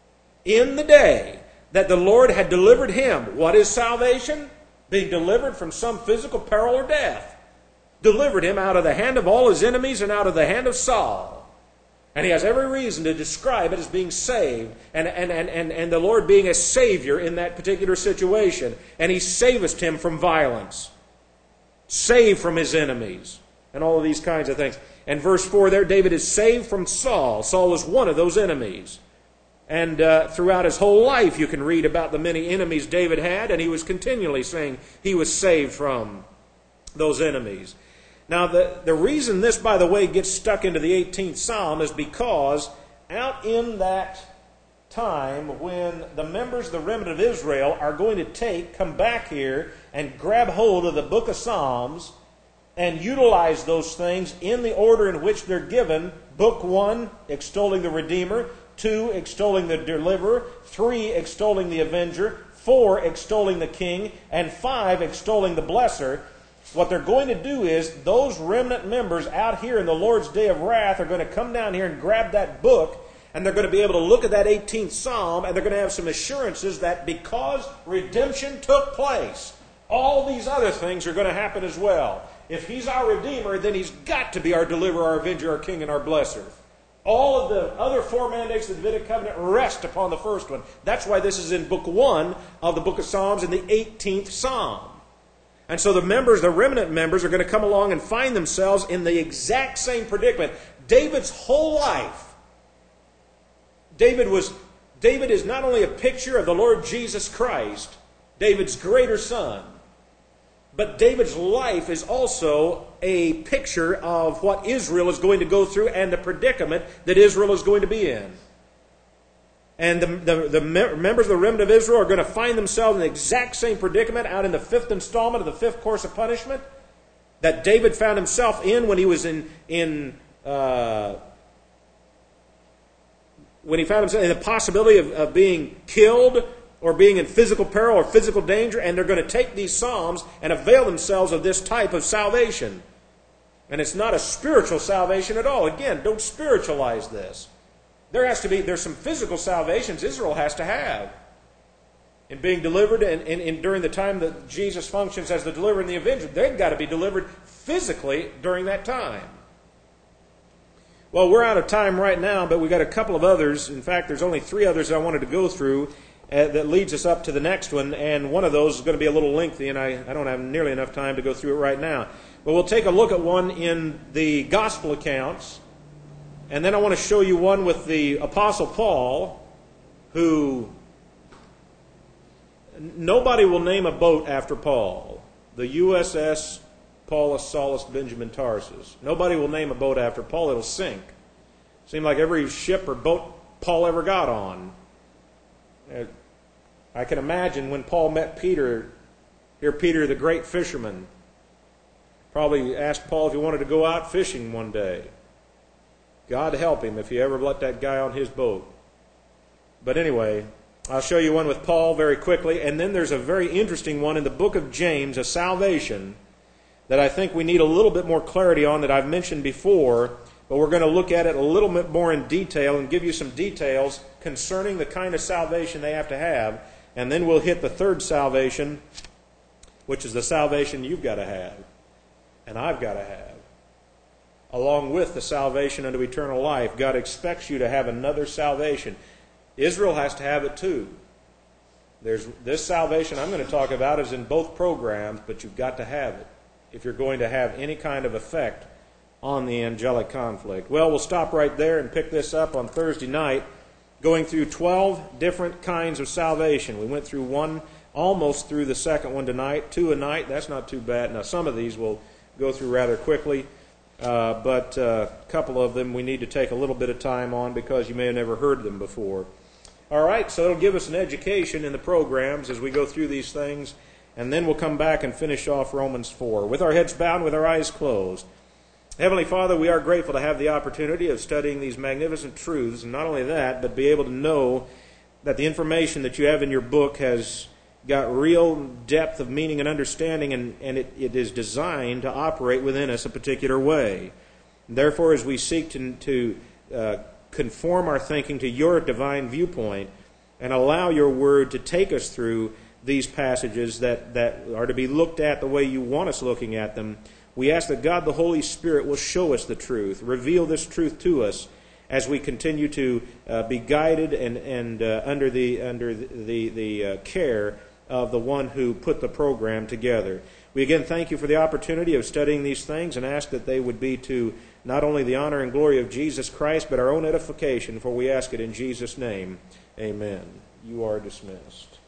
In the day that the Lord had delivered him, what is salvation? Being delivered from some physical peril or death. Delivered him out of the hand of all his enemies and out of the hand of Saul. And he has every reason to describe it as being saved and, and, and, and, and the Lord being a Savior in that particular situation. And he savest him from violence. Saved from his enemies. And all of these kinds of things. And verse four there, David is saved from Saul. Saul was one of those enemies. And uh, throughout his whole life you can read about the many enemies David had, and he was continually saying he was saved from those enemies. Now the, the reason this, by the way, gets stuck into the eighteenth Psalm is because out in that time when the members of the remnant of Israel are going to take, come back here and grab hold of the book of Psalms, and utilize those things in the order in which they're given. Book one, extolling the Redeemer. Two, extolling the Deliverer. Three, extolling the Avenger. Four, extolling the King. And five, extolling the Blesser. What they're going to do is, those remnant members out here in the Lord's day of wrath are going to come down here and grab that book, and they're going to be able to look at that eighteenth Psalm, and they're going to have some assurances that because redemption took place, all these other things are going to happen as well. If He's our Redeemer, then He's got to be our Deliverer, our Avenger, our King, and our Blesser. All of the other four mandates of the Davidic covenant rest upon the first one. That's why this is in book one of the book of Psalms in the eighteenth Psalm. And so the members, the remnant members, are going to come along and find themselves in the exact same predicament. David's whole life, David was, David is not only a picture of the Lord Jesus Christ, David's greater son, but David's life is also a picture of what Israel is going to go through and the predicament that Israel is going to be in. And the, the, the members of the remnant of Israel are going to find themselves in the exact same predicament out in the fifth installment of the fifth course of punishment that David found himself in when he was in, in uh, when he found himself in the possibility of, of being killed or being in physical peril or physical danger, and they're going to take these Psalms and avail themselves of this type of salvation. And it's not a spiritual salvation at all. Again, don't spiritualize this. There has to be, there's some physical salvations Israel has to have in being delivered, and, and, and during the time that Jesus functions as the deliverer and the avenger, they've got to be delivered physically during that time. Well, we're out of time right now, but we've got a couple of others. In fact, there's only three others I wanted to go through uh, that leads us up to the next one, and one of those is going to be a little lengthy, and I, I don't have nearly enough time to go through it right now. But we'll take a look at one in the gospel accounts. And then I want to show you one with the Apostle Paul, who nobody will name a boat after Paul. The U S S Paulus Saulus Benjamin Tarsus. Nobody will name a boat after Paul. It'll sink. Seemed like every ship or boat Paul ever got on. I can imagine when Paul met Peter, here Peter the great fisherman, probably asked Paul if he wanted to go out fishing one day. God help him if he ever let that guy on his boat. But anyway, I'll show you one with Paul very quickly. And then there's a very interesting one in the book of James, a salvation, that I think we need a little bit more clarity on that I've mentioned before. But we're going to look at it a little bit more in detail and give you some details concerning the kind of salvation they have to have. And then we'll hit the third salvation, which is the salvation you've got to have and I've got to have. Along with the salvation unto eternal life, God expects you to have another salvation. Israel has to have it too. There's this salvation I'm going to talk about is in both programs, but you've got to have it if you're going to have any kind of effect on the angelic conflict. Well, we'll stop right there and pick this up on Thursday night, going through twelve different kinds of salvation. We went through one, almost through the second one tonight, two a night. That's not too bad. Now, some of these we'll go through rather quickly. Uh, but uh, a couple of them we need to take a little bit of time on because you may have never heard them before. All right, so it'll give us an education in the programs as we go through these things, and then we'll come back and finish off Romans four. With our heads bowed, with our eyes closed. Heavenly Father, we are grateful to have the opportunity of studying these magnificent truths, and not only that, but be able to know that the information that you have in your book has got real depth of meaning and understanding, and, and it, it is designed to operate within us a particular way. And therefore, as we seek to, to uh, conform our thinking to your divine viewpoint and allow your word to take us through these passages that, that are to be looked at the way you want us looking at them, we ask that God the Holy Spirit will show us the truth, reveal this truth to us as we continue to uh, be guided and, and uh, under the, under the, the, the uh, care of the one who put the program together. We again thank you for the opportunity of studying these things and ask that they would be to not only the honor and glory of Jesus Christ, but our own edification, for we ask it in Jesus' name. Amen. You are dismissed.